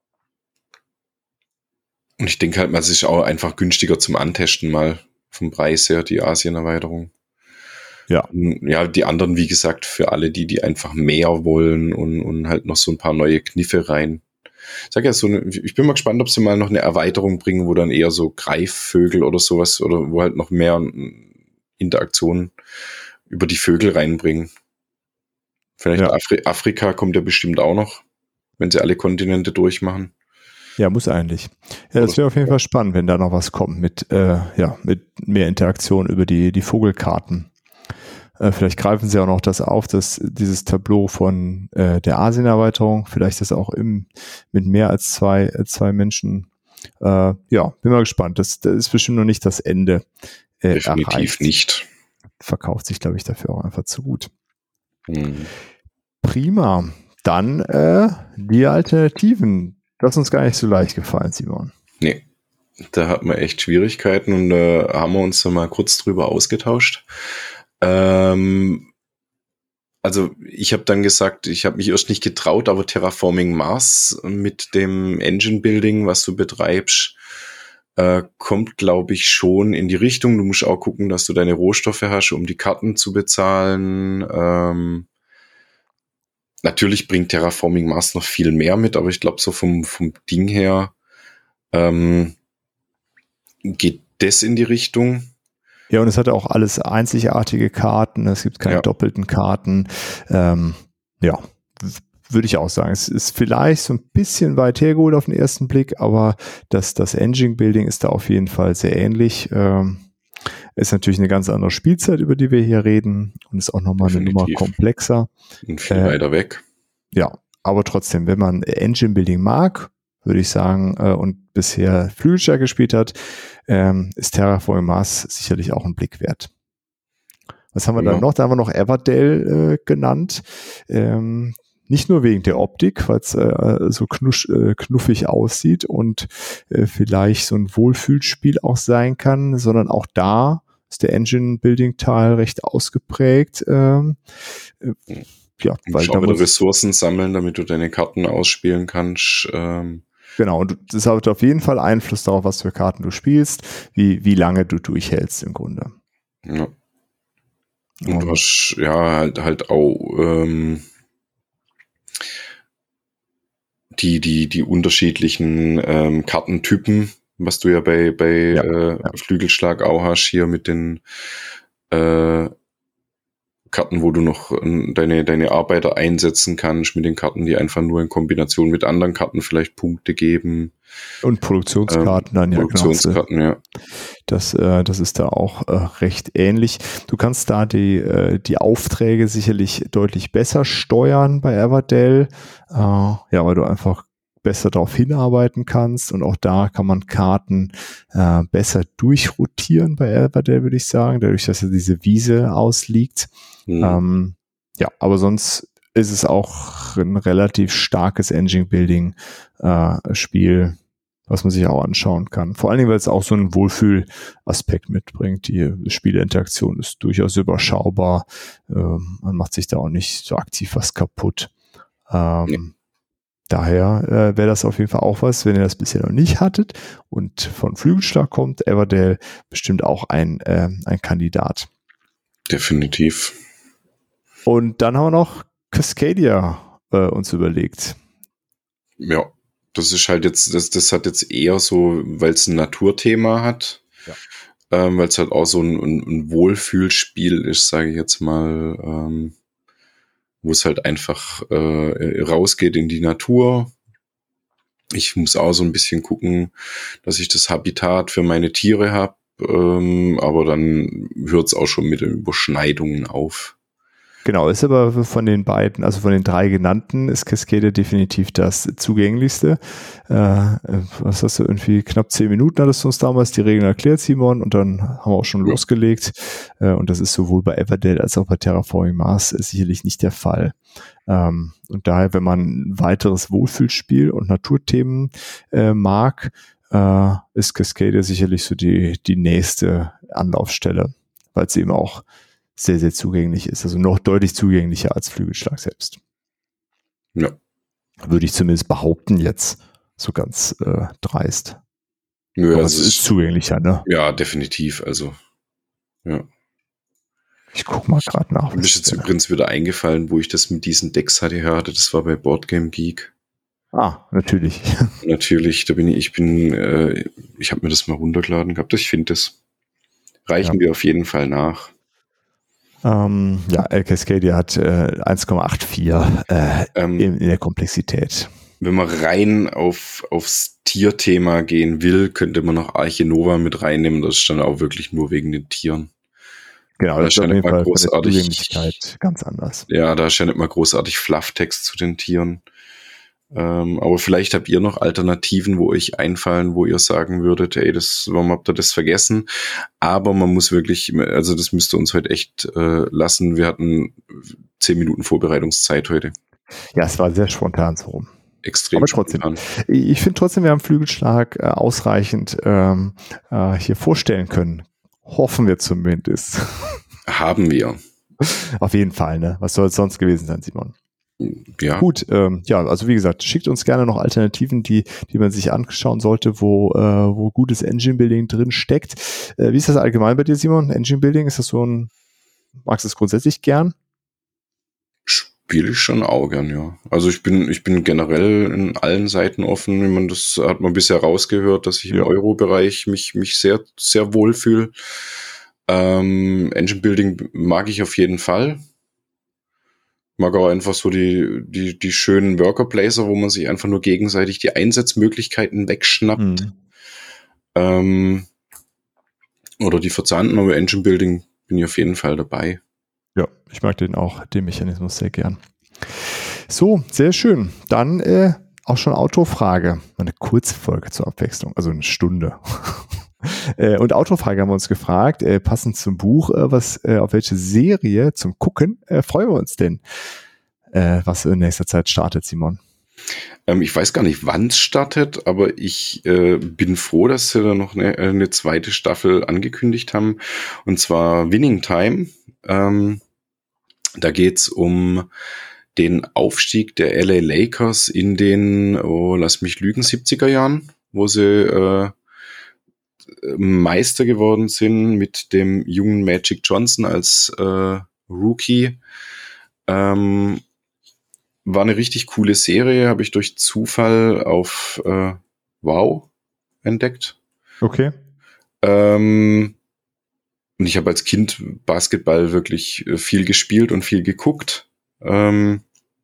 und ich denke halt, es ist auch einfach günstiger zum Antesten mal vom Preis her, die Asien-Erweiterung. Ja. Ja, die anderen, wie gesagt, für alle die, die einfach mehr wollen und, und halt noch so ein paar neue Kniffe rein. Ich sag ja, so eine, ich bin mal gespannt, ob sie mal noch eine Erweiterung bringen, wo dann eher so Greifvögel oder sowas oder wo halt noch mehr Interaktionen über die Vögel reinbringen. Vielleicht Ja. Afri- Afrika kommt ja bestimmt auch noch, wenn sie alle Kontinente durchmachen. Ja, muss eigentlich. Ja, das wäre auf jeden Fall spannend, wenn da noch was kommt mit, äh, ja, mit mehr Interaktion über die, die Vogelkarten. Äh, vielleicht greifen sie auch noch das auf, dass dieses Tableau von äh, der Asien-Erweiterung, vielleicht das auch im, mit mehr als zwei, äh, zwei Menschen. Äh, ja, bin mal gespannt. Das, das ist bestimmt noch nicht das Ende. Äh, Definitiv erreicht. nicht. Verkauft sich, glaube ich, dafür auch einfach zu gut. Hm. Prima. Dann äh, die Alternativen. Das ist uns gar nicht so leicht gefallen, Simon. Nee, da hatten wir echt Schwierigkeiten und da äh, haben wir uns dann mal kurz drüber ausgetauscht. Ähm, also ich habe dann gesagt, ich habe mich erst nicht getraut, aber Terraforming Mars mit dem Engine Building, was du betreibst, äh, kommt, glaube ich, schon in die Richtung. Du musst auch gucken, dass du deine Rohstoffe hast, um die Karten zu bezahlen. Ähm, natürlich bringt Terraforming Mars noch viel mehr mit, aber ich glaube, so vom, vom Ding her ähm, geht das in die Richtung. Ja, und es hat auch alles einzigartige Karten, es gibt keine Ja. doppelten Karten. Ähm, ja, w- würde ich auch sagen. Es ist vielleicht so ein bisschen weit hergeholt auf den ersten Blick, aber das, das Engine-Building ist da auf jeden Fall sehr ähnlich. Ähm, ist natürlich eine ganz andere Spielzeit, über die wir hier reden und ist auch nochmal eine Nummer Definitiv. komplexer. Und viel Äh, weiter weg. Ja, aber trotzdem, wenn man Engine-Building mag, würde ich sagen, äh, und bisher Flügelschlag gespielt hat, ähm, ist Terraforming Mars sicherlich auch ein Blick wert. Was haben wir Ja. dann noch? Da haben wir noch Everdell äh, genannt. Ähm, nicht nur wegen der Optik, weil es äh, so knusch, äh, knuffig aussieht und äh, vielleicht so ein Wohlfühlspiel auch sein kann, sondern auch da ist der Engine-Building-Teil recht ausgeprägt. Ähm, äh, ja, Du weil musst da auch wieder muss, Ressourcen sammeln, damit du deine Karten ausspielen kannst. Ähm, genau, und das hat auf jeden Fall Einfluss darauf, was für Karten du spielst, wie, wie lange du durchhältst im Grunde. ja. Und Um, du hast ja halt, halt auch ähm, die, die, die unterschiedlichen ähm, Kartentypen, was du ja bei, bei Ja, äh, ja. Flügelschlag auch hast, hier mit den äh, Karten, wo du noch äh, deine, deine Arbeiter einsetzen kannst, mit den Karten, die einfach nur in Kombination mit anderen Karten vielleicht Punkte geben. Und Produktionskarten dann, ja, genau. Produktionskarten, ja. Das, äh, das ist da auch äh, recht ähnlich. Du kannst da die, äh, die Aufträge sicherlich deutlich besser steuern bei Everdell, äh, ja, weil du einfach besser darauf hinarbeiten kannst und auch da kann man Karten äh, besser durchrotieren bei Everdell, würde ich sagen, dadurch, dass ja diese Wiese ausliegt. Hm. Ähm, ja, aber sonst ist es auch ein relativ starkes Engine-Building-Spiel, was man sich auch anschauen kann. Vor allen Dingen, weil es auch so einen Wohlfühlaspekt mitbringt. Die Spielerinteraktion ist durchaus überschaubar. Ähm, man macht sich da auch nicht so aktiv was kaputt. Ähm, Nee. Daher äh, wäre das auf jeden Fall auch was, wenn ihr das bisher noch nicht hattet und von Flügelschlag kommt, Everdell bestimmt auch ein, äh, ein Kandidat. Definitiv. Und dann haben wir noch Cascadia äh, uns überlegt. Ja, das ist halt jetzt, das, das hat jetzt eher so, weil es ein Naturthema hat, Ja. ähm, weil es halt auch so ein, ein, ein Wohlfühlspiel ist, sage ich jetzt mal, ähm, wo es halt einfach äh, rausgeht in die Natur. Ich muss auch so ein bisschen gucken, dass ich das Habitat für meine Tiere habe, ähm, aber dann hört es auch schon mit den Überschneidungen auf. Genau, ist aber von den beiden, also von den drei genannten, ist Cascadia definitiv das zugänglichste. Äh, was hast du, irgendwie knapp zehn Minuten hattest du uns damals die Regeln erklärt, Simon, und dann haben wir auch schon Ja. losgelegt. Äh, und das ist sowohl bei Everdell als auch bei Terraforming Mars sicherlich nicht der Fall. Ähm, und daher, wenn man ein weiteres Wohlfühlspiel und Naturthemen äh, mag, äh, ist Cascadia sicherlich so die, die nächste Anlaufstelle, weil es eben auch sehr, sehr zugänglich ist. Also noch deutlich zugänglicher als Flügelschlag selbst. Ja. Würde ich zumindest behaupten jetzt, so ganz äh, dreist. Nö, Aber also es ist zugänglicher, ne? ja, definitiv, also ja. Ich guck mal gerade nach. Mir ist jetzt übrigens wieder eingefallen, wo ich das mit diesen Decks hatte, hatte. Das war bei Boardgame Geek. Ah, natürlich. Natürlich, da bin ich, ich bin, äh, ich habe mir das mal runtergeladen gehabt. Ich finde, das reichen Ja. wir auf jeden Fall nach. ähm, ja, El Cascadia hat äh, eins Komma vierundachtzig äh, Ähm, in, in der Komplexität. Wenn man rein auf, aufs Tierthema gehen will, könnte man noch Arche Nova mit reinnehmen. Das ist dann auch wirklich nur wegen den Tieren. Genau, da das ist auf ja jeden nicht mal Fall von der großartig, Zugänglichkeit ganz anders. ja, da ist ja nicht mal großartig Flufftext zu den Tieren. Ähm, aber vielleicht habt ihr noch Alternativen, wo euch einfallen, wo ihr sagen würdet, ey, das, warum habt ihr das vergessen? Aber man muss wirklich, also das müsst ihr uns heute echt äh, lassen. Wir hatten zehn Minuten Vorbereitungszeit heute. Ja, es war sehr spontan so rum. Extrem Aber trotzdem, spontan. ich finde trotzdem, wir haben Flügelschlag äh, ausreichend ähm, äh, hier vorstellen können. Hoffen wir zumindest. Haben wir. Auf jeden Fall, ne? Was soll es sonst gewesen sein, Simon? Ja. Gut, ähm, ja, also wie gesagt, schickt uns gerne noch Alternativen, die, die man sich anschauen sollte, wo, äh, wo gutes Engine Building drin steckt. Äh, wie ist das allgemein bei dir, Simon? Engine Building, ist das so ein, magst du es grundsätzlich gern? Spiele ich schon auch gern, ja. Also ich bin, ich bin generell in allen Seiten offen. Ich meine, das hat man bisher rausgehört, dass ich Ja. im Euro-Bereich mich, mich sehr, sehr wohl fühle. Ähm, Engine Building mag ich auf jeden Fall. Mag auch einfach so die, die, die schönen Worker Placer, wo man sich einfach nur gegenseitig die Einsatzmöglichkeiten wegschnappt. Mhm. Ähm, oder die verzahnten, aber Engine Building bin ich auf jeden Fall dabei. Ja, ich mag den auch, den Mechanismus sehr gern. So, sehr schön. Dann äh, auch schon Autofrage. Eine Kurzfolge zur Abwechslung, also eine Stunde. äh, und Autofrage haben wir uns gefragt, äh, passend zum Buch, äh, was äh, auf welche Serie zum Gucken äh, freuen wir uns denn, äh, was in nächster Zeit startet, Simon? Ähm, ich weiß gar nicht, wann es startet, aber ich äh, bin froh, dass sie da noch eine, eine zweite Staffel angekündigt haben. Und zwar Winning Time. Ähm, da geht's um den Aufstieg der L A Lakers in den, oh, lass mich lügen, siebziger Jahren, wo sie äh, Meister geworden sind mit dem jungen Magic Johnson als äh, Rookie. Ähm, war eine richtig coole Serie, habe ich durch Zufall auf äh, Wow entdeckt. Okay. Ähm, und ich habe als Kind Basketball wirklich viel gespielt und viel geguckt. Ähm,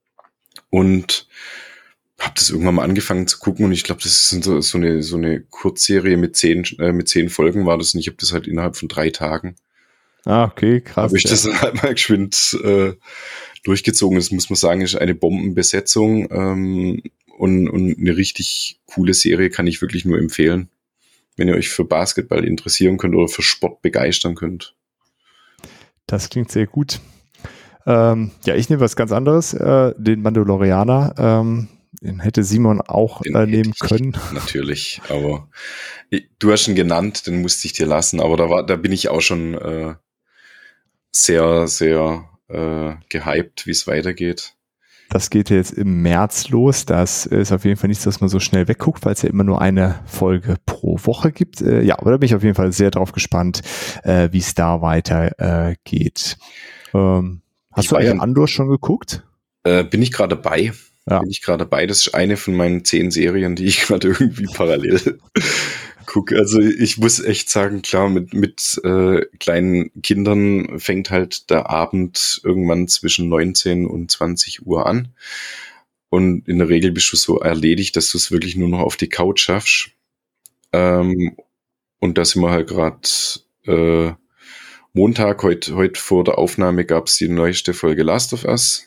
und habe das irgendwann mal angefangen zu gucken und ich glaube, das ist so, so eine so eine Kurzserie mit zehn äh, mit zehn Folgen war das und ich habe das halt innerhalb von drei Tagen. Ah, okay, krass. Habe ich ja. das halt mal geschwind äh, durchgezogen. Das muss man sagen, ist eine Bombenbesetzung ähm, und, und eine richtig coole Serie, kann ich wirklich nur empfehlen, wenn ihr euch für Basketball interessieren könnt oder für Sport begeistern könnt. Das klingt sehr gut. Ähm, ja, ich nehme was ganz anderes, äh, den Mandalorianer. Ähm, den hätte Simon auch Den äh, nehmen ich, können. Natürlich, aber ich, du hast ihn genannt, den musste ich dir lassen, aber da war, da bin ich auch schon äh, sehr, sehr äh, gehypt, wie es weitergeht. Das geht ja jetzt im März los. Das ist auf jeden Fall nichts, dass man so schnell wegguckt, weil es ja immer nur eine Folge pro Woche gibt. Äh, ja, aber da bin ich auf jeden Fall sehr drauf gespannt, äh, wie es da weiter äh, geht. Ähm, hast Ich du war eigentlich ja- Andor schon geguckt? Äh, bin ich gerade dabei. Ja. Bin ich gerade dabei. Das ist eine von meinen zehn Serien, die ich gerade irgendwie parallel gucke. Also ich muss echt sagen, klar, mit, mit äh, kleinen Kindern fängt halt der Abend irgendwann zwischen neunzehn und zwanzig Uhr an. Und in der Regel bist du so erledigt, dass du es wirklich nur noch auf die Couch schaffst. Ähm, und da sind wir halt gerade äh, Montag, heute heut vor der Aufnahme gab es die neueste Folge Last of Us.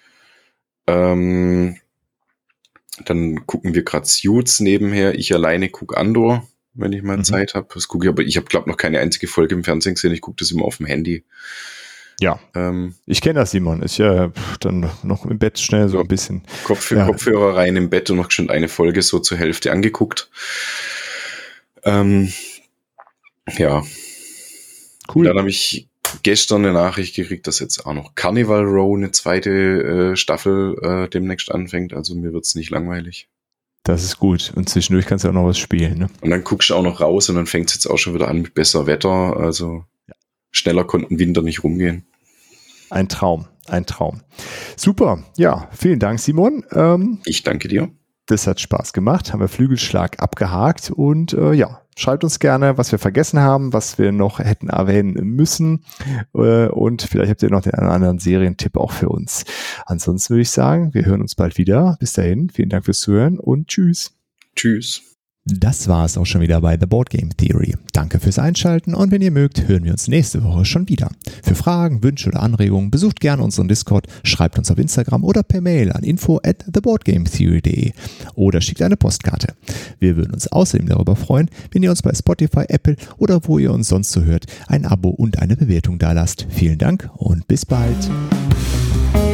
Ähm, dann gucken wir gerade Suits nebenher. Ich alleine gucke Andor, wenn ich mal Mhm. Zeit habe. Das gucke ich, aber ich habe, glaube noch keine einzige Folge im Fernsehen gesehen. Ich gucke das immer auf dem Handy. Ja, Ähm, ich kenne das, Simon. Ich äh, dann noch im Bett schnell so Ja. ein bisschen. Kopf, Ja. Kopfhörer rein im Bett und noch schon eine Folge so zur Hälfte angeguckt. Ähm, ja, Cool. dann habe ich gestern eine Nachricht gekriegt, dass jetzt auch noch Carnival Row eine zweite äh, Staffel äh, demnächst anfängt. Also mir wird's nicht langweilig. Das ist gut. Und zwischendurch kannst du auch noch was spielen, ne? Und dann guckst du auch noch raus und dann fängt's jetzt auch schon wieder an mit besser Wetter. Also schneller konnten Winter nicht rumgehen. Ein Traum, ein Traum. Super. Ja, vielen Dank, Simon. Ähm, Ich danke dir. Das hat Spaß gemacht, haben wir Flügelschlag abgehakt und äh, ja, schreibt uns gerne, was wir vergessen haben, was wir noch hätten erwähnen müssen äh, und vielleicht habt ihr noch den einen oder anderen Serientipp auch für uns. Ansonsten würde ich sagen, wir hören uns bald wieder. Bis dahin, vielen Dank fürs Zuhören und tschüss. Tschüss. Das war es auch schon wieder bei The Board Game Theory. Danke fürs Einschalten und wenn ihr mögt, hören wir uns nächste Woche schon wieder. Für Fragen, Wünsche oder Anregungen besucht gerne unseren Discord, schreibt uns auf Instagram oder per Mail an info at theboardgametheory punkt de oder schickt eine Postkarte. Wir würden uns außerdem darüber freuen, wenn ihr uns bei Spotify, Apple oder wo ihr uns sonst so hört, ein Abo und eine Bewertung dalasst. Vielen Dank und bis bald.